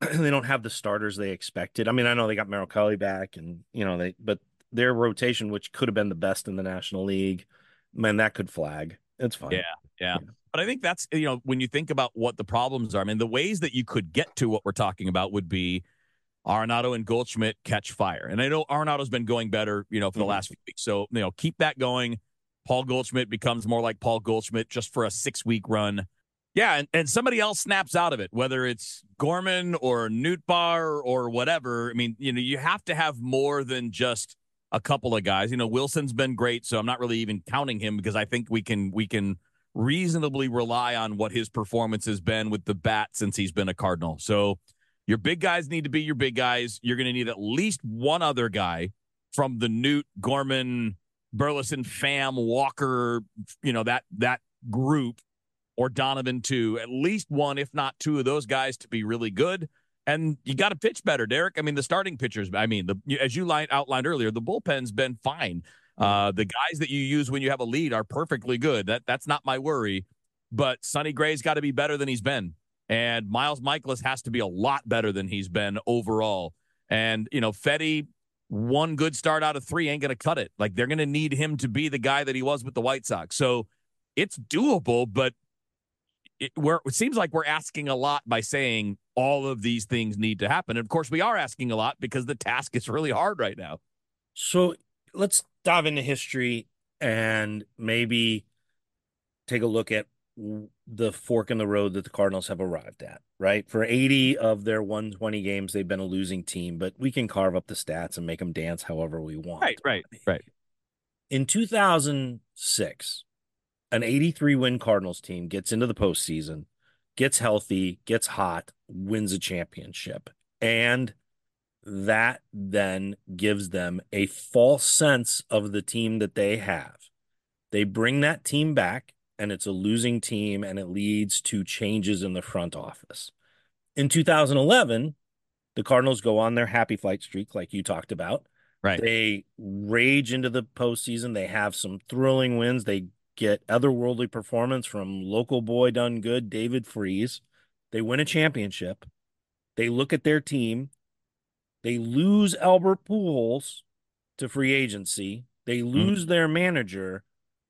they don't have the starters they expected. I mean, I know they got Merrill Kelly back, and but their rotation, which could have been the best in the National League, man, that could flag. It's fine. Yeah. But I think that's, when you think about what the problems are, I mean, the ways that you could get to what we're talking about would be Arenado and Goldschmidt catch fire. And I know Arenado's been going better, for the last few weeks. So, keep that going. Paul Goldschmidt becomes more like Paul Goldschmidt just for a 6-week run. Yeah, and somebody else snaps out of it, whether it's Gorman or Nootbaar or whatever. I mean, you have to have more than just a couple of guys. Wilson's been great, so I'm not really even counting him because I think we can reasonably rely on what his performance has been with the bat since he's been a Cardinal. So your big guys need to be your big guys. You're going to need at least one other guy from the Newt, Gorman, Burleson, Pham, Walker, that group, or Donovan too. At least one, if not two of those guys to be really good. And you got to pitch better, Derek. I mean, the starting pitchers, as you outlined earlier, the bullpen's been fine. The guys that you use when you have a lead are perfectly good. That's not my worry. But Sonny Gray's got to be better than he's been. And Miles Mikolas has to be a lot better than he's been overall. And, Fedde, one good start out of 3 ain't going to cut it. Like, they're going to need him to be the guy that he was with the White Sox. So it's doable, but it seems like we're asking a lot by saying all of these things need to happen. And, of course, we are asking a lot because the task is really hard right now. So let's dive into history and maybe take a look at the fork in the road that the Cardinals have arrived at, right? For 80 of their 120 games, they've been a losing team, but we can carve up the stats and make them dance however we want. Right. In 2006, an 83-win Cardinals team gets into the postseason, gets healthy, gets hot, wins a championship. And that then gives them a false sense of the team that they have. They bring that team back, and it's a losing team, and it leads to changes in the front office. In 2011, the Cardinals go on their happy flight streak, like you talked about. Right. They rage into the postseason. They have some thrilling wins. They get otherworldly performance from local boy done good, David Freese. They win a championship. They look at their team. They lose Albert Pujols to free agency. They lose their manager,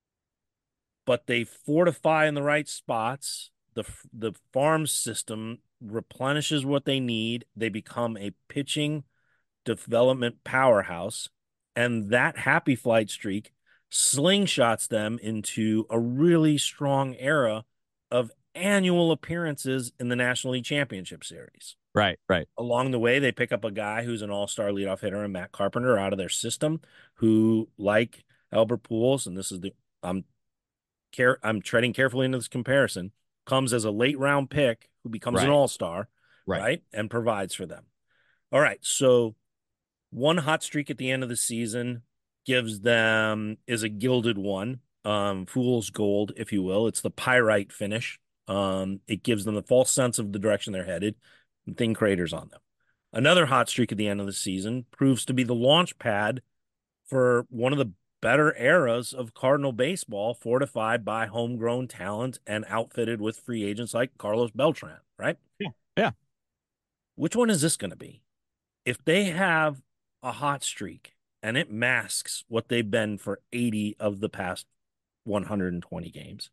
but they fortify in the right spots. The farm system replenishes what they need. They become a pitching development powerhouse, and that happy flight streak slingshots them into a really strong era of annual appearances in the National League Championship Series. Right. Along the way, they pick up a guy who's an all-star leadoff hitter and Matt Carpenter out of their system, who, like Albert Pujols, and this is I'm treading carefully into this comparison, comes as a late round pick who becomes an all-star, right? And provides for them. All right. So one hot streak at the end of the season is a gilded one, fool's gold, if you will. It's the pyrite finish. It gives them the false sense of the direction they're headed, and thin craters on them. Another hot streak at the end of the season proves to be the launch pad for one of the better eras of Cardinal baseball, fortified by homegrown talent and outfitted with free agents like Carlos Beltran, right? Yeah. Which one is this going to be? If they have a hot streak and it masks what they've been for 80 of the past 120 games,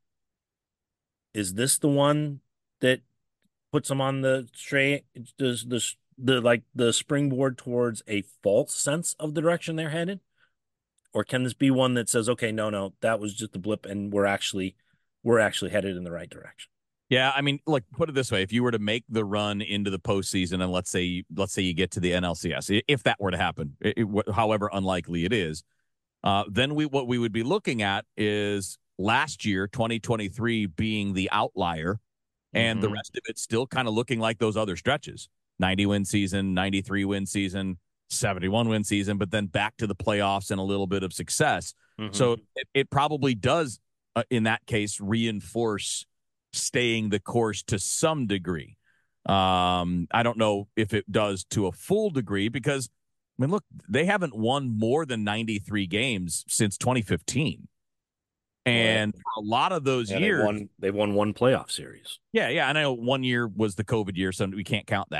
is this the one that puts them on the springboard towards a false sense of the direction they're headed? Or can this be one that says, okay, no, that was just a blip, and we're actually headed in the right direction? Yeah, I mean, look, put it this way: if you were to make the run into the postseason, and let's say you get to the NLCS, if that were to happen, however unlikely it is, then what we would be looking at is last year, 2023, being the outlier, and the rest of it still kind of looking like those other stretches: 90-win season, 93-win season, 71-win season, but then back to the playoffs and a little bit of success. So it probably does, in that case, reinforce staying the course to some degree. I don't know if it does to a full degree because, I mean, look, they haven't won more than 93 games since 2015. And for a lot of those years, they won one playoff series. Yeah. And I know 1 year was the COVID year, so we can't count that.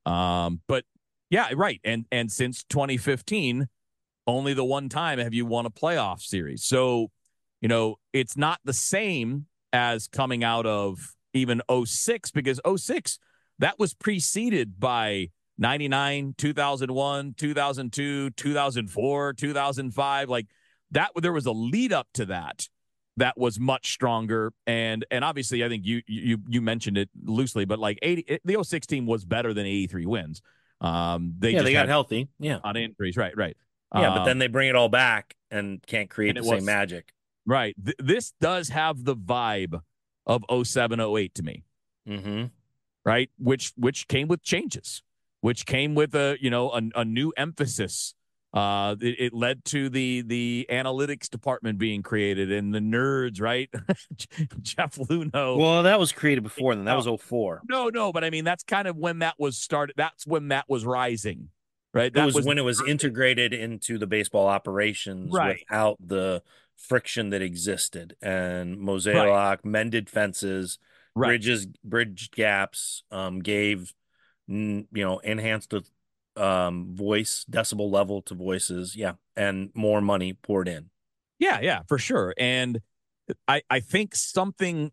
But yeah, right. And since 2015, only the one time have you won a playoff series. So, it's not the same as coming out of even '06, because '06, that was preceded by 99, 2001, 2002, 2004, 2005. Like that, there was a lead up to that was much stronger. And obviously, I think you mentioned it loosely, but like the '06 team was better than 83 wins. They got healthy. Yeah. On injuries. Right. Yeah. But then they bring it all back and can't create the same magic. Right. This does have the vibe of '07, '08 to me. Mm-hmm. Right. Which came with changes, which came with a new emphasis. It led to the analytics department being created and the nerds, right? Jeff Luhnow. Well, that was created before then. That was '04. No, but I mean, that's kind of when that was started. That's when that was rising, right? That was when it was integrated into the baseball operations, right, without the friction that existed, and Mozeliak mended fences, bridged gaps, gave, enhanced the voice decibel level to voices, and more money poured in. Yeah, for sure. And I think something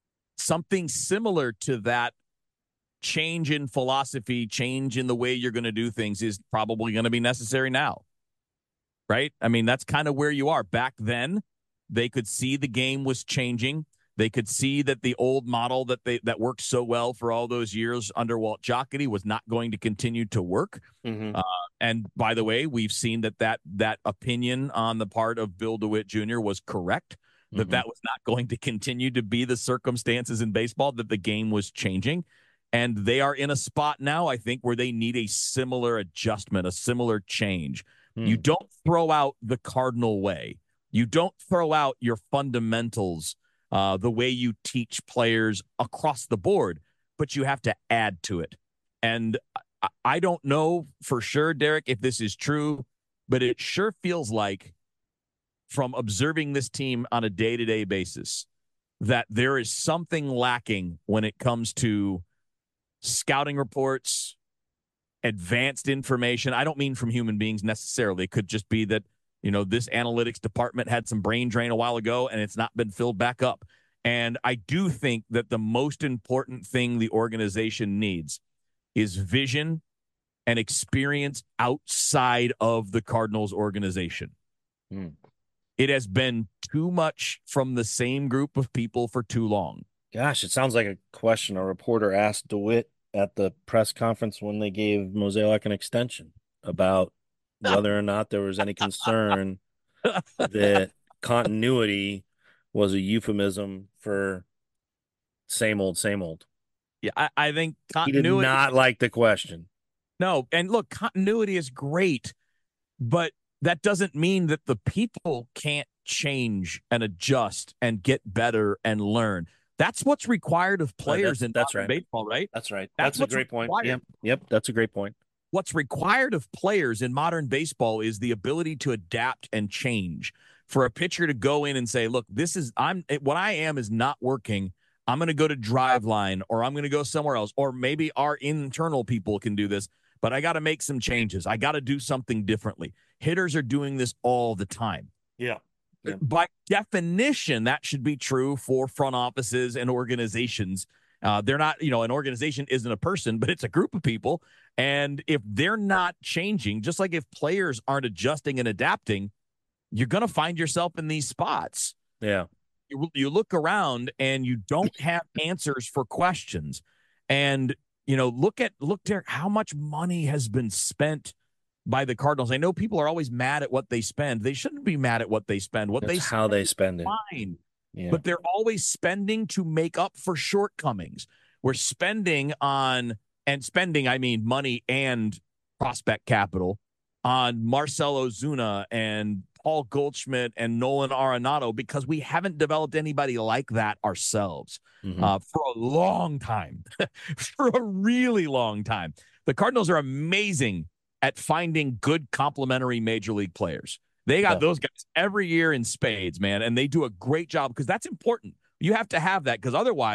similar to that change in philosophy, change in the way you're going to do things is probably going to be necessary now. Right? I mean, that's kind of where you are. Back then, they could see the game was changing. They could see that the old model that worked so well for all those years under Walt Jocketty was not going to continue to work. Mm-hmm. And by the way, we've seen that opinion on the part of Bill DeWitt Jr. was correct, that was not going to continue to be the circumstances in baseball, that the game was changing. And they are in a spot now, I think, where they need a similar adjustment, a similar change. You don't throw out the Cardinal way. You don't throw out your fundamentals, the way you teach players across the board, but you have to add to it. And I don't know for sure, Derek, if this is true, but it sure feels like, from observing this team on a day-to-day basis, that there is something lacking when it comes to scouting reports, advanced information. I don't mean from human beings necessarily. It could just be that, this analytics department had some brain drain a while ago and it's not been filled back up. And I do think that the most important thing the organization needs is vision and experience outside of the Cardinals organization. It has been too much from the same group of people for too long. Gosh, it sounds like a question a reporter asked DeWitt at the press conference when they gave Mozeliak an extension, about whether or not there was any concern that continuity was a euphemism for same old, same old. Yeah, I think continuity. He did not like the question. No, and look, continuity is great, but that doesn't mean that the people can't change and adjust and get better and learn. That's what's required of players in baseball, right? That's right. That's a great point. Yep, that's a great point. What's required of players in modern baseball is the ability to adapt and change. For a pitcher to go in and say, look, what I am is not working. I'm going to go to Driveline, or I'm going to go somewhere else, or maybe our internal people can do this, but I got to make some changes. I got to do something differently. Hitters are doing this all the time. Yeah. By definition, that should be true for front offices and organizations. They're not, an organization isn't a person, but it's a group of people. And if they're not changing, just like if players aren't adjusting and adapting, you're going to find yourself in these spots. Yeah. You look around and you don't have answers for questions. And, look, Derek, how much money has been spent by the Cardinals. I know people are always mad at what they spend. They shouldn't be mad at what they spend. How they spend it. Fine. Yeah. But they're always spending to make up for shortcomings. We're spending I mean money and prospect capital, on Marcell Ozuna and Paul Goldschmidt and Nolan Arenado, because we haven't developed anybody like that ourselves for a long time, for a really long time. The Cardinals are amazing at finding good complementary major league players. They got those guys every year in spades, man, and they do a great job, because that's important. You have to have that, because otherwise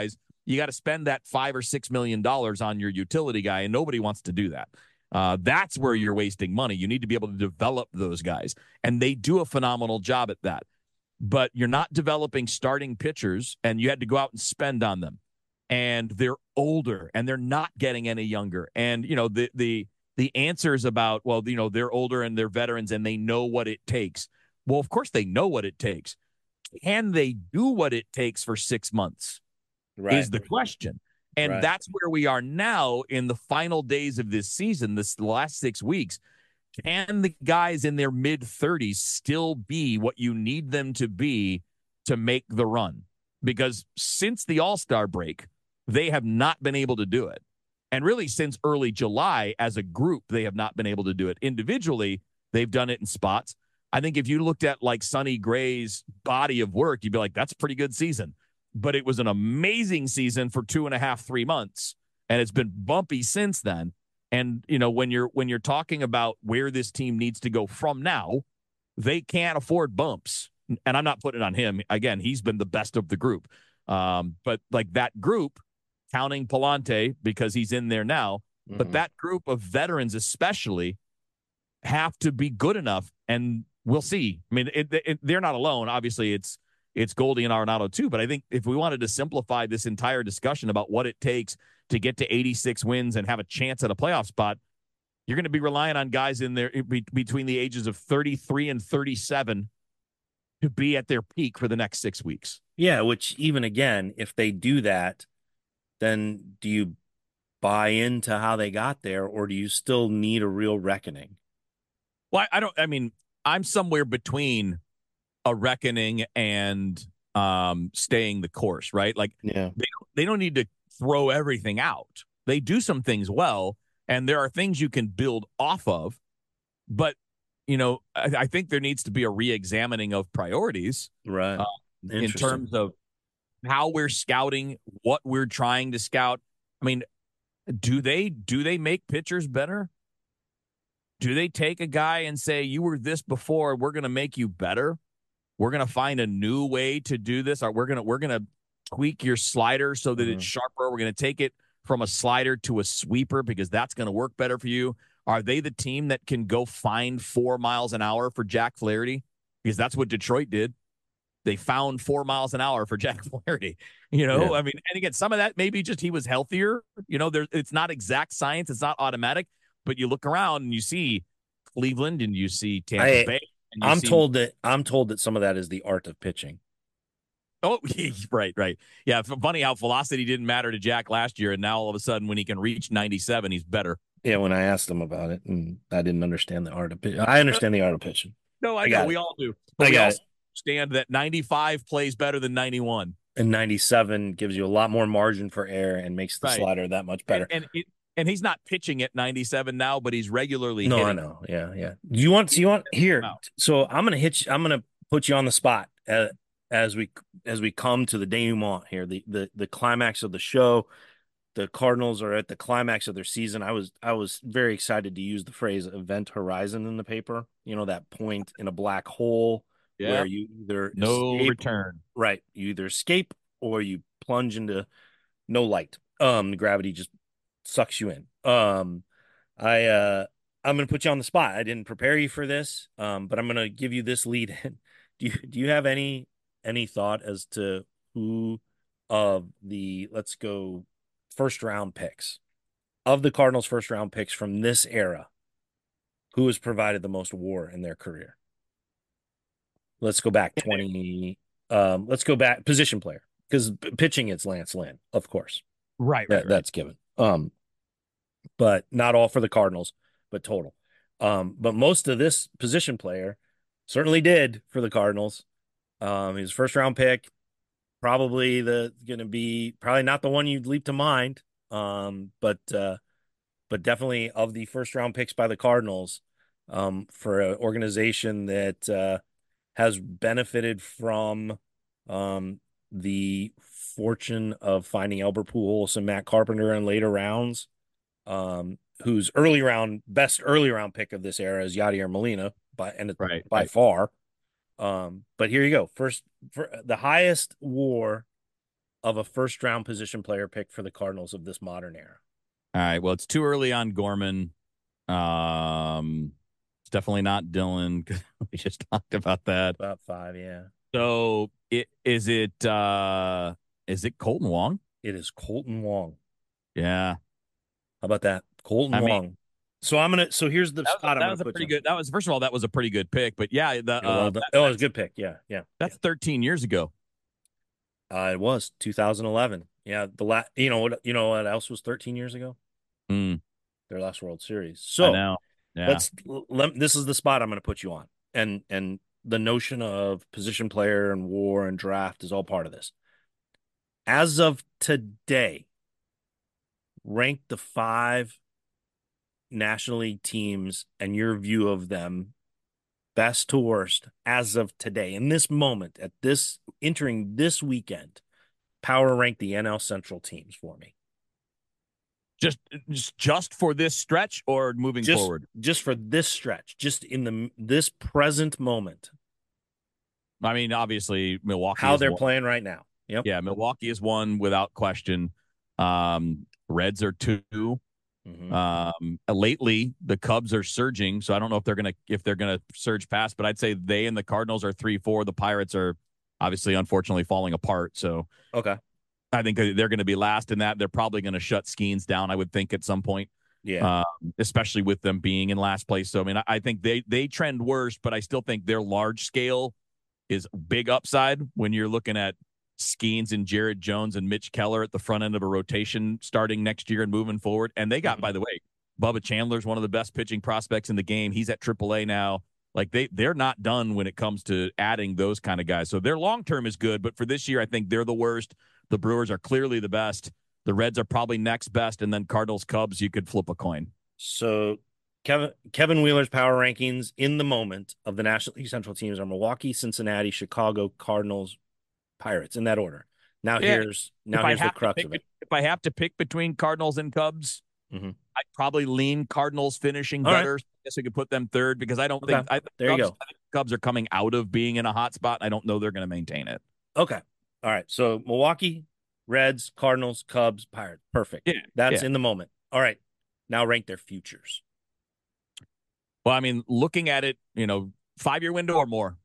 you got to spend that $5 or $6 million on your utility guy, and nobody wants to do that. That's where you're wasting money. You need to be able to develop those guys, and they do a phenomenal job at that. But you're not developing starting pitchers, and you had to go out and spend on them. And they're older, and they're not getting any younger. And, the answers about, well, they're older and they're veterans and they know what it takes. Well, of course they know what it takes. Can they do what it takes for 6 months? Right. Is the question. And that's where we are now in the final days of this season, the last 6 weeks. Can the guys in their mid-30s still be what you need them to be to make the run? Because since the All-Star break, they have not been able to do it. And really, since early July, as a group, they have not been able to do it. Individually, they've done it in spots. I think if you looked at like Sonny Gray's body of work, you'd be like, that's a pretty good season. But it was an amazing season for 2.5, 3 months. And it's been bumpy since then. And, when you're talking about where this team needs to go from now, they can't afford bumps. And I'm not putting it on him. Again, he's been the best of the group. But like that group, counting Palante because he's in there now, but that group of veterans especially have to be good enough, and we'll see. I mean, they're not alone. Obviously, it's Goldie and Arenado too, but I think if we wanted to simplify this entire discussion about what it takes to get to 86 wins and have a chance at a playoff spot, you're going to be relying on guys in there between the ages of 33 and 37 to be at their peak for the next 6 weeks. Yeah, which even again, if they do that, then do you buy into how they got there, or do you still need a real reckoning? Well, I'm somewhere between a reckoning and staying the course, right? Like, they don't need to throw everything out. They do some things well, and there are things you can build off of. But, I think there needs to be a re-examining of priorities, right? In terms of how we're scouting, what we're trying to scout. I mean, do they make pitchers better? Do they take a guy and say, you were this before, we're going to make you better? We're going to find a new way to do this. Or we're going to tweak your slider so that it's sharper. We're going to take it from a slider to a sweeper because that's going to work better for you. Are they the team that can go find 4 miles an hour for Jack Flaherty? Because that's what Detroit did. They found 4 miles an hour for Jack Flaherty. I mean, and again, some of that maybe just he was healthier. It's not exact science. It's not automatic. But you look around and you see Cleveland and you see Tampa Bay. I'm told that some of that is the art of pitching. Oh, right. Yeah, funny how velocity didn't matter to Jack last year, and now all of a sudden when he can reach 97, he's better. Yeah, when I asked him about it, and I didn't understand the art of pitching. I understand the art of pitching. No, I know we all do. But we also understand that 95 plays better than 91. And 97 gives you a lot more margin for error and makes the slider that much better. And he's not pitching at 97 now, but he's regularly hitting. I know. Yeah. Do you want here? So I'm gonna put you on the spot as we come to the denouement here, the climax of the show. The Cardinals are at the climax of their season. I was very excited to use the phrase event horizon in the paper. That point in a black hole where you either return. Right. You either escape or you plunge into no light. Gravity just sucks you in. I'm gonna put you on the spot. I didn't prepare you for this, but I'm gonna give you this lead in. Do you have any thought as to who of the, let's go, first round picks of the Cardinals' first round picks from this era, who has provided the most WAR in their career? Let's go back 20. Let's go back position player, because pitching it's Lance Lynn, of course. Right. That's given. But not all for the Cardinals, but total. But most of this position player certainly did for the Cardinals. His first round pick, probably probably not the one you'd leap to mind. But definitely of the first round picks by the Cardinals, for an organization that has benefited from the fortune of finding Albert Pujols and Matt Carpenter in later rounds, whose best early round pick of this era is Yadier Molina by far. But here you go. First, for the highest WAR of a first-round position player pick for the Cardinals of this modern era? All right. Well, it's too early on Gorman. It's definitely not Dylan. We just talked about that. About 5, yeah. So is it Colton Wong? It is Colton Wong. Yeah. How about that? Colton Wong. So here's the spot I'm going to put pretty good. That was, first of all, that was a pretty good pick. But yeah, it was a good pick. Yeah. That's 13 years ago. It was 2011. Yeah, you know what else was 13 years ago? Their last World Series. So I know. Yeah. This is the spot I'm going to put you on, and the notion of position player and WAR and draft is all part of this. As of today, rank the 5 National League teams and your view of them, best to worst, as of today, in this moment, entering this weekend. Power rank the NL Central teams for me. Just for this stretch or moving forward? Just for this stretch, just in this present moment. I mean, obviously, Milwaukee. How they're playing right now. Yep. Yeah, Milwaukee is 1 without question. Reds are 2. Mm-hmm. Lately, the Cubs are surging, so I don't know if they're gonna surge past, but I'd say they and the Cardinals are 3-4. The Pirates are obviously, unfortunately, falling apart. So okay. I think they're going to be last in that. They're probably going to shut Skeens down, I would think, at some point. Yeah. Especially with them being in last place. So, I mean, I think they trend worse, but I still think their large scale is big upside when you're looking at Skeens and Jared Jones and Mitch Keller at the front end of a rotation starting next year and moving forward. And they got, by the way, Bubba Chandler's one of the best pitching prospects in the game. He's at AAA now. Like they're not done when it comes to adding those kind of guys. So their long-term is good, but for this year, I think they're the worst. The Brewers are clearly the best. The Reds are probably next best, and then Cardinals, Cubs, you could flip a coin. So Kevin Wheeler's power rankings in the moment of the National League Central teams are Milwaukee, Cincinnati, Chicago, Cardinals, Pirates, in that order. Here's the crux of it. If I have to pick between Cardinals and Cubs, I'd probably lean Cardinals finishing better. Right. I guess we could put them third because I don't think you go. Cubs are coming out of being in a hot spot. I don't know they're going to maintain it. Okay. All right. So Milwaukee, Reds, Cardinals, Cubs, Pirates. Perfect. Yeah. That's in the moment. All right. Now rank their futures. Well, I mean, looking at it, 5-year window or more.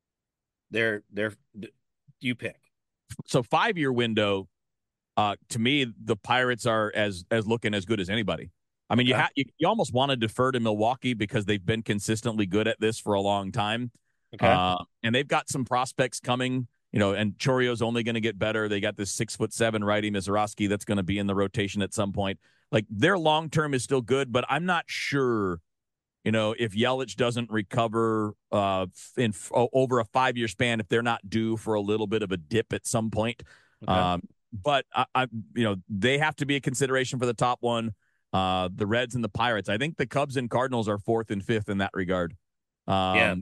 You pick. So 5-year window, to me, the Pirates are as looking as good as anybody. I mean, you almost want to defer to Milwaukee because they've been consistently good at this for a long time. Okay. And they've got some prospects coming, and Chorio's only going to get better. They got this 6'7" righty Mizorowski that's going to be in the rotation at some point. Like their long term is still good, but I'm not sure, if Yelich doesn't recover in over a 5-year span, if they're not due for a little bit of a dip at some point. Okay. But they have to be a consideration for the top one. The Reds and the Pirates. I think the Cubs and Cardinals are 4th and 5th in that regard. I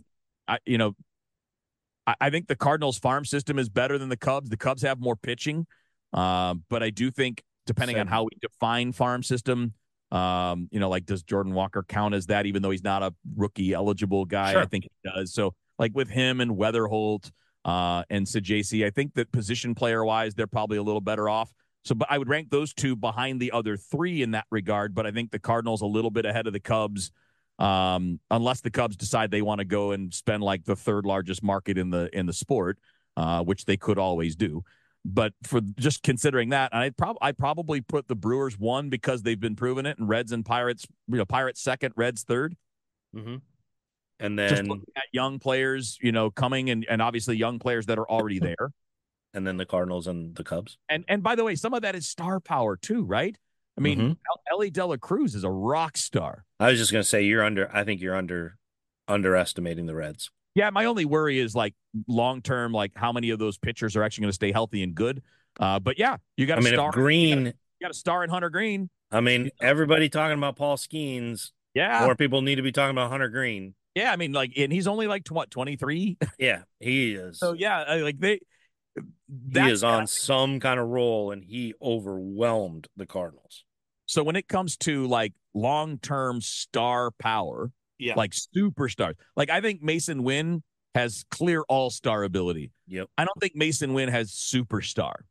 think the Cardinals farm system is better than the Cubs. The Cubs have more pitching. But I do think depending on how we define farm system, like does Jordan Walker count as that, even though he's not a rookie eligible guy? Sure. I think he does. So like with him and Weatherholt and Sajaci, I think that position player wise, they're probably a little better off. So, but I would rank those 2 behind the other 3 in that regard. But I think the Cardinals a little bit ahead of the Cubs, unless the Cubs decide they want to go and spend like the 3rd largest market in the sport, which they could always do. But for just considering that, I probably put the Brewers 1 because they've been proving it, and Reds and Pirates, Pirates 2nd, Reds 3rd. Mm-hmm. And then just looking at young players, coming and obviously young players that are already there. And then the Cardinals and the Cubs. And by the way, some of that is star power too, right? I mean, Ellie De La Cruz is a rock star. I was just going to say I think you're underestimating the Reds. Yeah, my only worry is like long term, like how many of those pitchers are actually going to stay healthy and good. But yeah, you got a star. Green, you got a star in Hunter Green. I mean, everybody talking about Paul Skeens. Yeah, more people need to be talking about Hunter Green. Yeah, I mean, and he's only like 23. Yeah, he is. So yeah, he is on some kind of roll, and he overwhelmed the Cardinals. So when it comes to like long-term star power, like superstars, like I think Mason Wynn has clear all-star ability. Yep. I don't think Mason Wynn has superstar.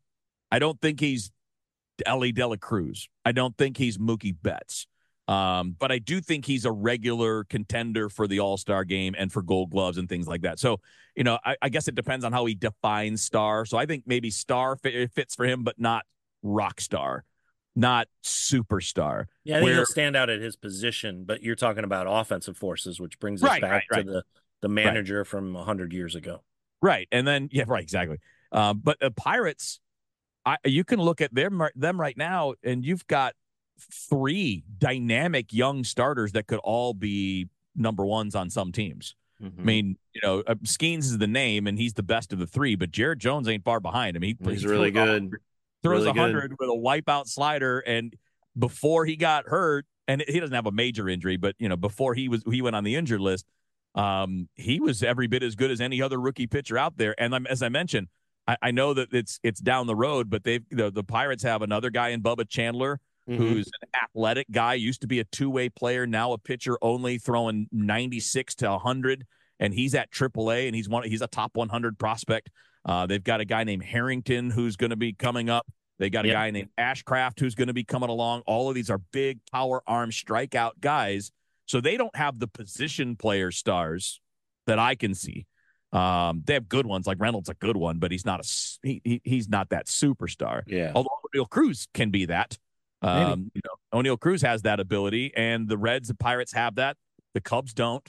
I don't think he's Ellie De La Cruz. I don't think he's Mookie Betts. But I do think he's a regular contender for the All-Star game and for Gold Gloves and things like that. So, I guess it depends on how he defines star. So I think maybe star fits for him, but not rock star, not superstar. Yeah, I think he'll stand out at his position, but you're talking about offensive forces, which brings us back to the manager from 100 years ago. Right. And then, exactly. But the Pirates, you can look at them right now, and you've got 3 dynamic young starters that could all be number ones on some teams. Mm-hmm. I mean, Skeens is the name, and he's the best of the 3, but Jared Jones ain't far behind him. He's really good. Throws 100 with a wipeout slider, and before he got hurt, and he doesn't have a major injury, but before he went on the injured list, he was every bit as good as any other rookie pitcher out there. And as I mentioned, I know that it's down the road, but the Pirates have another guy in Bubba Chandler, mm-hmm. who's an athletic guy, used to be a 2-way player, now a pitcher only, throwing 96 to 100, and he's at AAA, and he's a top 100 prospect. They've got a guy named Harrington who's going to be coming up. They got a guy named Ashcraft who's going to be coming along. All of these are big power arm strikeout guys, so they don't have the position player stars that I can see. They have good ones, like Reynolds, a good one, but he's not he's not that superstar. Yeah. Although O'Neill Cruz can be that. O'Neill Cruz has that ability, and the Reds, the Pirates have that. The Cubs don't.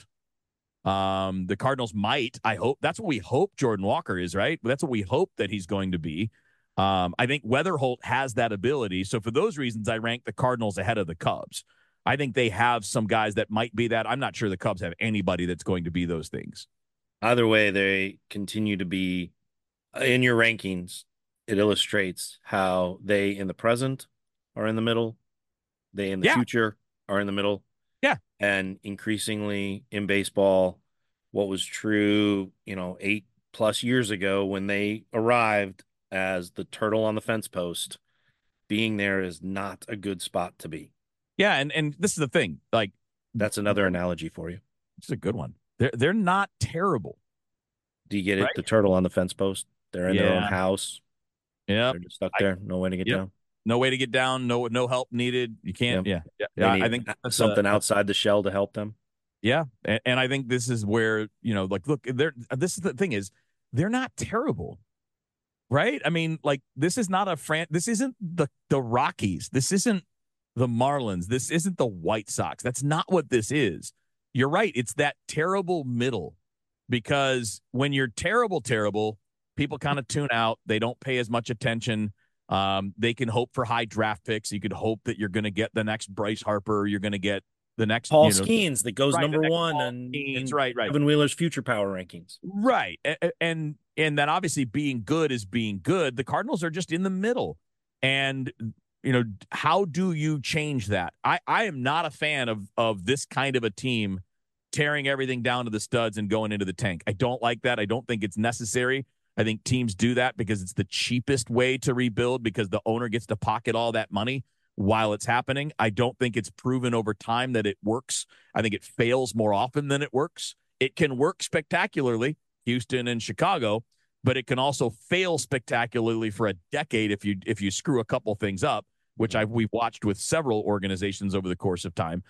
The Cardinals might. I hope that's what we hope Jordan Walker is, right? That's what we hope that he's going to be. I think Weatherholt has that ability. So for those reasons, I rank the Cardinals ahead of the Cubs. I think they have some guys that might be that. I'm not sure the Cubs have anybody that's going to be those things. Either way, they continue to be in your rankings. It illustrates how they in the present are in the middle. They in the future are in the middle. Yeah. And increasingly in baseball, what was true, 8+ years ago when they arrived as the turtle on the fence post, being there is not a good spot to be. Yeah. And this is the thing, like, that's another analogy for you. It's a good one. They're not terrible. Do you get it? Right? The turtle on the fence post. They're in their own house. Yeah. They're just stuck there. No way to get down. No way to get down. No help needed. You can't. Yeah. I think something outside the shell to help them. Yeah. And I think this is where, look, this is the thing is they're not terrible. Right. I mean, like, this is not this isn't the Rockies. This isn't the Marlins. This isn't the White Sox. That's not what this is. You're right. It's that terrible middle, because when you're terrible, people kind of tune out. They don't pay as much attention. They can hope for high draft picks. You could hope that you're going to get the next Bryce Harper. You're going to get the next Paul Skeens that goes number one, and right. Evan Wheeler's future power rankings. Right. And then obviously being good is being good. The Cardinals are just in the middle. And, how do you change that? I am not a fan of this kind of a team tearing everything down to the studs and going into the tank. I don't like that. I don't think it's necessary. I think teams do that because it's the cheapest way to rebuild, because the owner gets to pocket all that money while it's happening. I don't think it's proven over time that it works. I think it fails more often than it works. It can work spectacularly, Houston and Chicago, but it can also fail spectacularly for a decade if you screw a couple things up, which we've watched with several organizations over the course of time.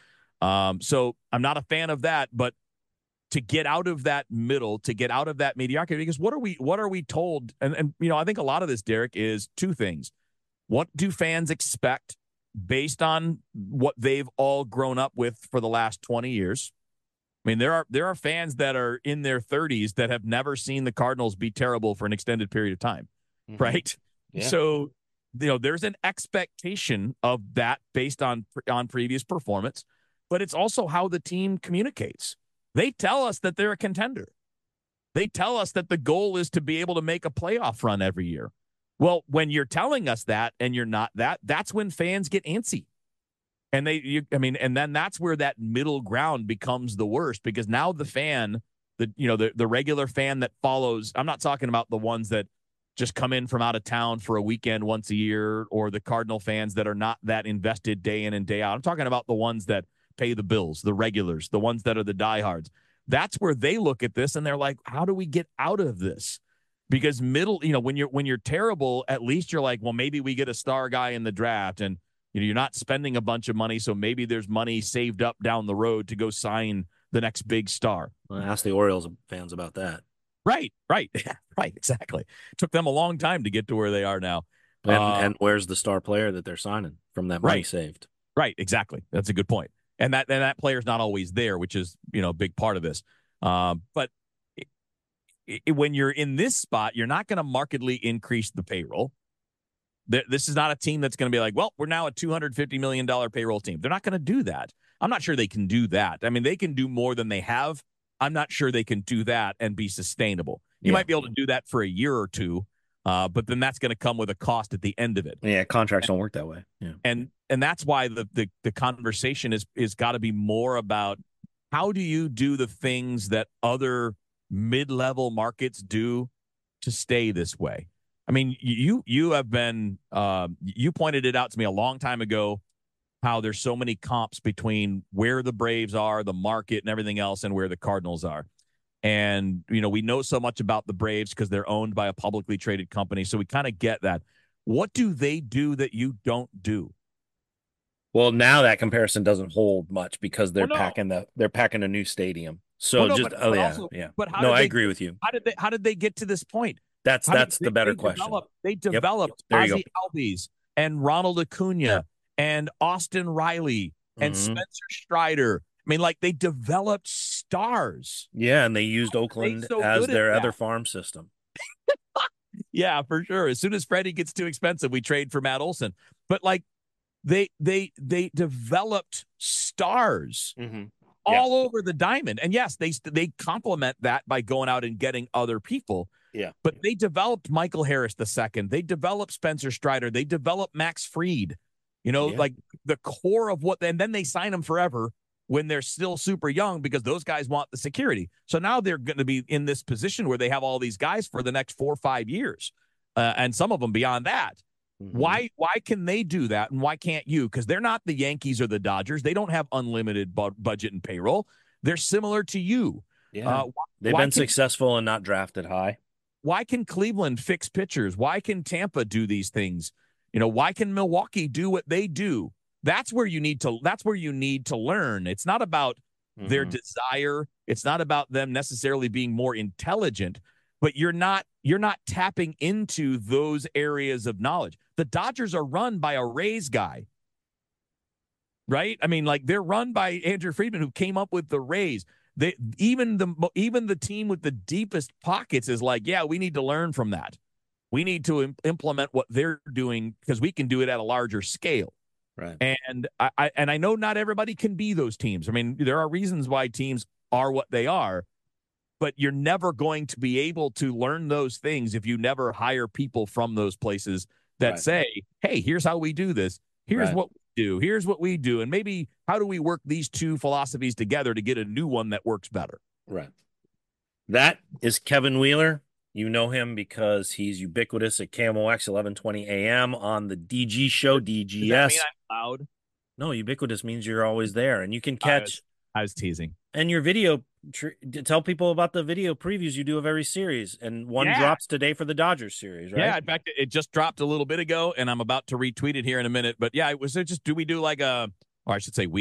So I'm not a fan of that, but to get out of that middle, to get out of that mediocrity, because what are we told? And I think a lot of this, Derek, is 2 things. What do fans expect based on what they've all grown up with for the last 20 years? I mean, there are fans that are in their 30s that have never seen the Cardinals be terrible for an extended period of time, right? Yeah. So, there's an expectation of that based on previous performance, but it's also how the team communicates. They tell us that they're a contender. They tell us that the goal is to be able to make a playoff run every year. Well, when you're telling us that and you're not that's when fans get antsy. And and then that's where that middle ground becomes the worst, because now the fan, the regular fan that follows, I'm not talking about the ones that just come in from out of town for a weekend once a year, or the Cardinal fans that are not that invested day in and day out. I'm talking about the ones that pay the bills, the regulars, the ones that are the diehards. That's where they look at this and they're like, how do we get out of this? Because when you're terrible, at least you're like, well, maybe we get a star guy in the draft, and you're not spending a bunch of money, so maybe there's money saved up down the road to go sign the next big star. Well, ask the Orioles fans about that. Right, right, right, exactly. Took them a long time to get to where they are now. And where's the star player that they're signing from that money saved? Right, exactly. That's a good point. And that player's not always there, which is a big part of this. But when you're in this spot, you're not going to markedly increase the payroll. This is not a team that's going to be like, well, we're now a $250 million payroll team. They're not going to do that. I'm not sure they can do that. I mean, they can do more than they have. I'm not sure they can do that and be sustainable. You might be able to do that for a year or two, but then that's going to come with a cost at the end of it. Yeah, contracts don't work that way. Yeah, and that's why the conversation is got to be more about how do you do the things that other mid-level markets do to stay this way. I mean, you have been you pointed it out to me a long time ago how there's so many comps between where the Braves are, the market, and everything else, and where the Cardinals are. And, we know so much about the Braves because they're owned by a publicly traded company. So we kind of get that. What do they do that you don't do? Well, now that comparison doesn't hold much because they're packing a new stadium. So But I agree with you. How did they get to this point? That's the better question. They developed Ozzie Albies and Ronald Acuna and Austin Riley and Spencer Strider. I mean, they developed stars. Yeah, and they used Oakland as their other farm system. Yeah, for sure. As soon as Freddie gets too expensive, we trade for Matt Olson. But they developed stars all over the diamond. And yes, they complement that by going out and getting other people. Yeah. But they developed Michael Harris II. They developed Spencer Strider. They developed Max Fried. The core of and then they sign them forever when they're still super young because those guys want the security. So now they're going to be in this position where they have all these guys for the next 4 or 5 years, and some of them beyond that. Why can they do that, and why can't you? Because they're not the Yankees or the Dodgers. They don't have unlimited budget and payroll. They're similar to you. Yeah, they've been successful and not drafted high. Why can Cleveland fix pitchers? Why can Tampa do these things? Why can Milwaukee do what they do? That's where you need to learn. It's not about their desire. It's not about them necessarily being more intelligent, but you're not tapping into those areas of knowledge. The Dodgers are run by a Rays guy, right? I mean, they're run by Andrew Friedman, who came up with the Rays. Even the team with the deepest pockets is yeah, we need to learn from that. We need to implement what they're doing because we can do it at a larger scale. Right. And I know not everybody can be those teams. I mean, there are reasons why teams are what they are, but you're never going to be able to learn those things if you never hire people from those places that say, hey, here's how we do this. Here's what we do. Here's what we do. And maybe how do we work these two philosophies together to get a new one that works better? Right. That is Kevin Wheeler. You know him because he's ubiquitous at KMOX 1120 AM on the DG show, DGS. Does that mean I'm loud? No, ubiquitous means you're always there, and you can catch. I was teasing. And your video, tell people about the video previews you do of every series, and one drops today for the Dodgers series, right? Yeah, in fact, it just dropped a little bit ago, and I'm about to retweet it here in a minute. But yeah, do we do or I should say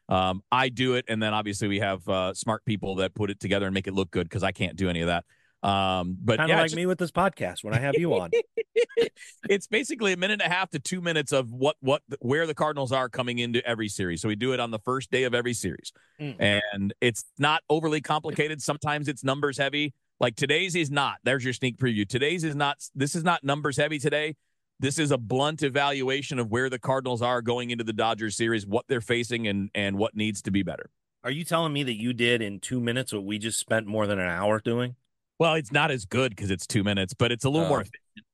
I do it, and then obviously we have smart people that put it together and make it look good because I can't do any of that. But kind of like me with this podcast when I have you on. It's basically 1.5 to 2 minutes of where the Cardinals are coming into every series. So we do it on the first day of every series, and it's not overly complicated. Sometimes it's numbers heavy. Like today's is not. There's your sneak preview. Today's is not. This is not numbers heavy today. This is a blunt evaluation of where the Cardinals are going into the Dodgers series, what they're facing, and what needs to be better. Are you telling me that you did in 2 minutes what we just spent more than an hour doing? Well, it's not as good because it's 2 minutes, but it's a little more efficient.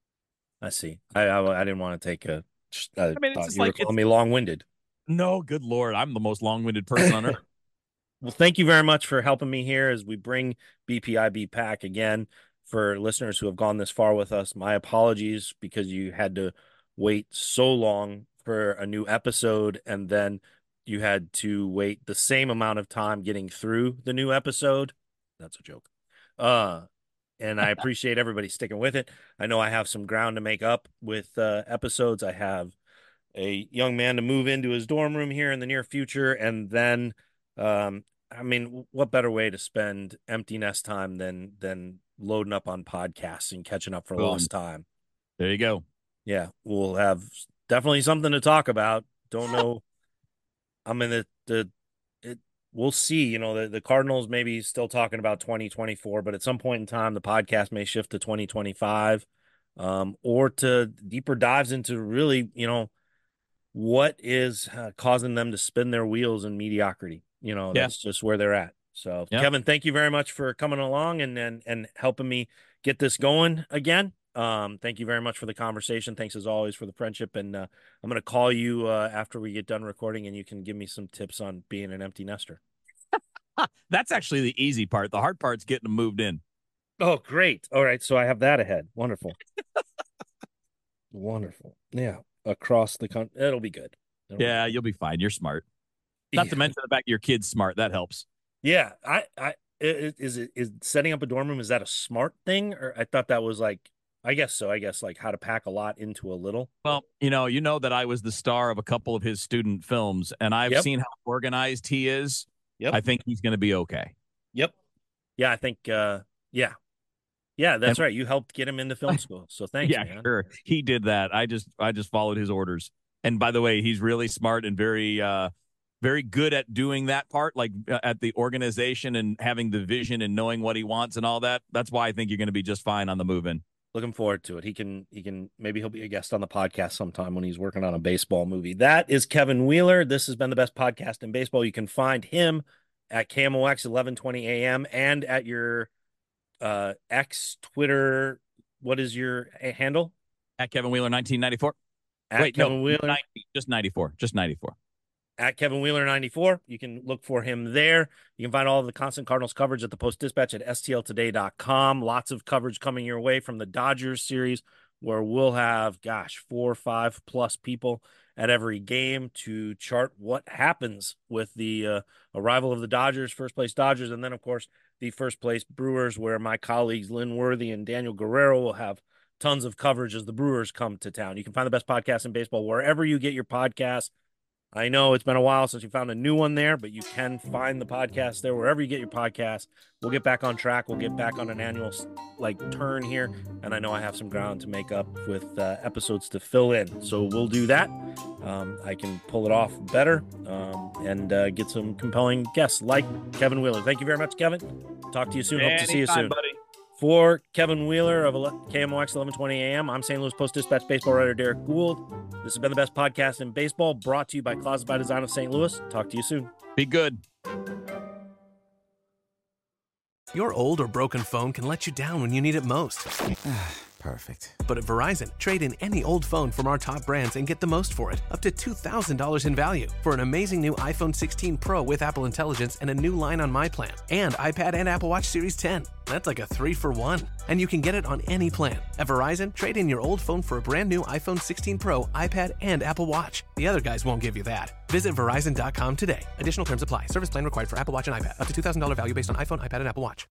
I see. I didn't want to take a. I mean, thought you were calling me long-winded. No, good Lord. I'm the most long-winded person on earth. Well, thank you very much for helping me here as we bring BPIB Pack again. For listeners who have gone this far with us, my apologies because you had to wait so long for a new episode, and then you had to wait the same amount of time getting through the new episode. That's a joke. And I appreciate everybody sticking with it. I know I have some ground to make up with episodes. I have a young man to move into his dorm room here in the near future. And then, I mean, what better way to spend empty nest time than loading up on podcasts and catching up for lost time? There you go. Yeah, we'll have definitely something to talk about. Don't know. I mean, we'll see. You know, the Cardinals maybe still talking about 2024, but at some point in time, the podcast may shift to 2025, or to deeper dives into really, you know, what is causing them to spin their wheels in mediocrity. You know, that's just where they're at. So, Kevin, thank you very much for coming along and helping me get this going again. Thank you very much for the conversation. Thanks as always for the friendship. And I'm going to call you after we get done recording, and you can give me some tips on being an empty nester. That's actually the easy part. The hard part's getting them moved in. Oh, great. All right. So I have that ahead. Wonderful. Wonderful. Yeah. Across the country. It'll be good. You'll be fine. You're smart. Not to mention the fact your kid's smart. That helps. Yeah. Is setting up a dorm room, is that a smart thing? Or I thought that was like, I guess so. I guess like how to pack a lot into a little. Well, you know that I was the star of a couple of his student films, and I've seen how organized he is. Yep. I think he's going to be okay. Yep. Yeah, I think, yeah, that's right. You helped get him into film school. So thanks, man. Sure. He did that. I just followed his orders. And by the way, he's really smart and very, very good at doing that part, like at the organization and having the vision and knowing what he wants and all that. That's why I think you're going to be just fine on the move-in. Looking forward to it. He can maybe he'll be a guest on the podcast sometime when he's working on a baseball movie. That is Kevin Wheeler. This has been the best podcast in baseball. You can find him at KMOX 1120 AM and at your X Twitter. What is your handle? At Kevin Wheeler 1994. Wheeler. Just 94. Just 94. At Kevin Wheeler 94. You can look for him there. You can find all of the constant Cardinals coverage at the Post-Dispatch at stltoday.com. Lots of coverage coming your way from the Dodgers series, where we'll have, 4 or 5 plus people at every game to chart what happens with the arrival of the Dodgers, first place Dodgers, and then, of course, the first place Brewers, where my colleagues Lynn Worthy and Daniel Guerrero will have tons of coverage as the Brewers come to town. You can find the best podcast in baseball wherever you get your podcasts. I know it's been a while since you found a new one there, but you can find the podcast there wherever you get your podcast. We'll get back on track. We'll get back on an annual turn here, and I know I have some ground to make up with episodes to fill in. So we'll do that. I can pull it off better and get some compelling guests like Kevin Wheeler. Thank you very much, Kevin. Talk to you soon. Hope to see you soon. Buddy. For Kevin Wheeler of KMOX 1120 AM, I'm St. Louis Post-Dispatch baseball writer Derek Gould. This has been the best podcast in baseball, brought to you by Closet by Design of St. Louis. Talk to you soon. Be good. Your old or broken phone can let you down when you need it most. Perfect. But at Verizon, trade in any old phone from our top brands and get the most for it, up to $2,000 in value, for an amazing new iPhone 16 Pro with Apple Intelligence and a new line on My Plan, and iPad and Apple Watch Series 10. That's like a 3-for-1. And you can get it on any plan. At Verizon, trade in your old phone for a brand new iPhone 16 Pro, iPad, and Apple Watch. The other guys won't give you that. Visit Verizon.com today. Additional terms apply. Service plan required for Apple Watch and iPad. Up to $2,000 value based on iPhone, iPad, and Apple Watch.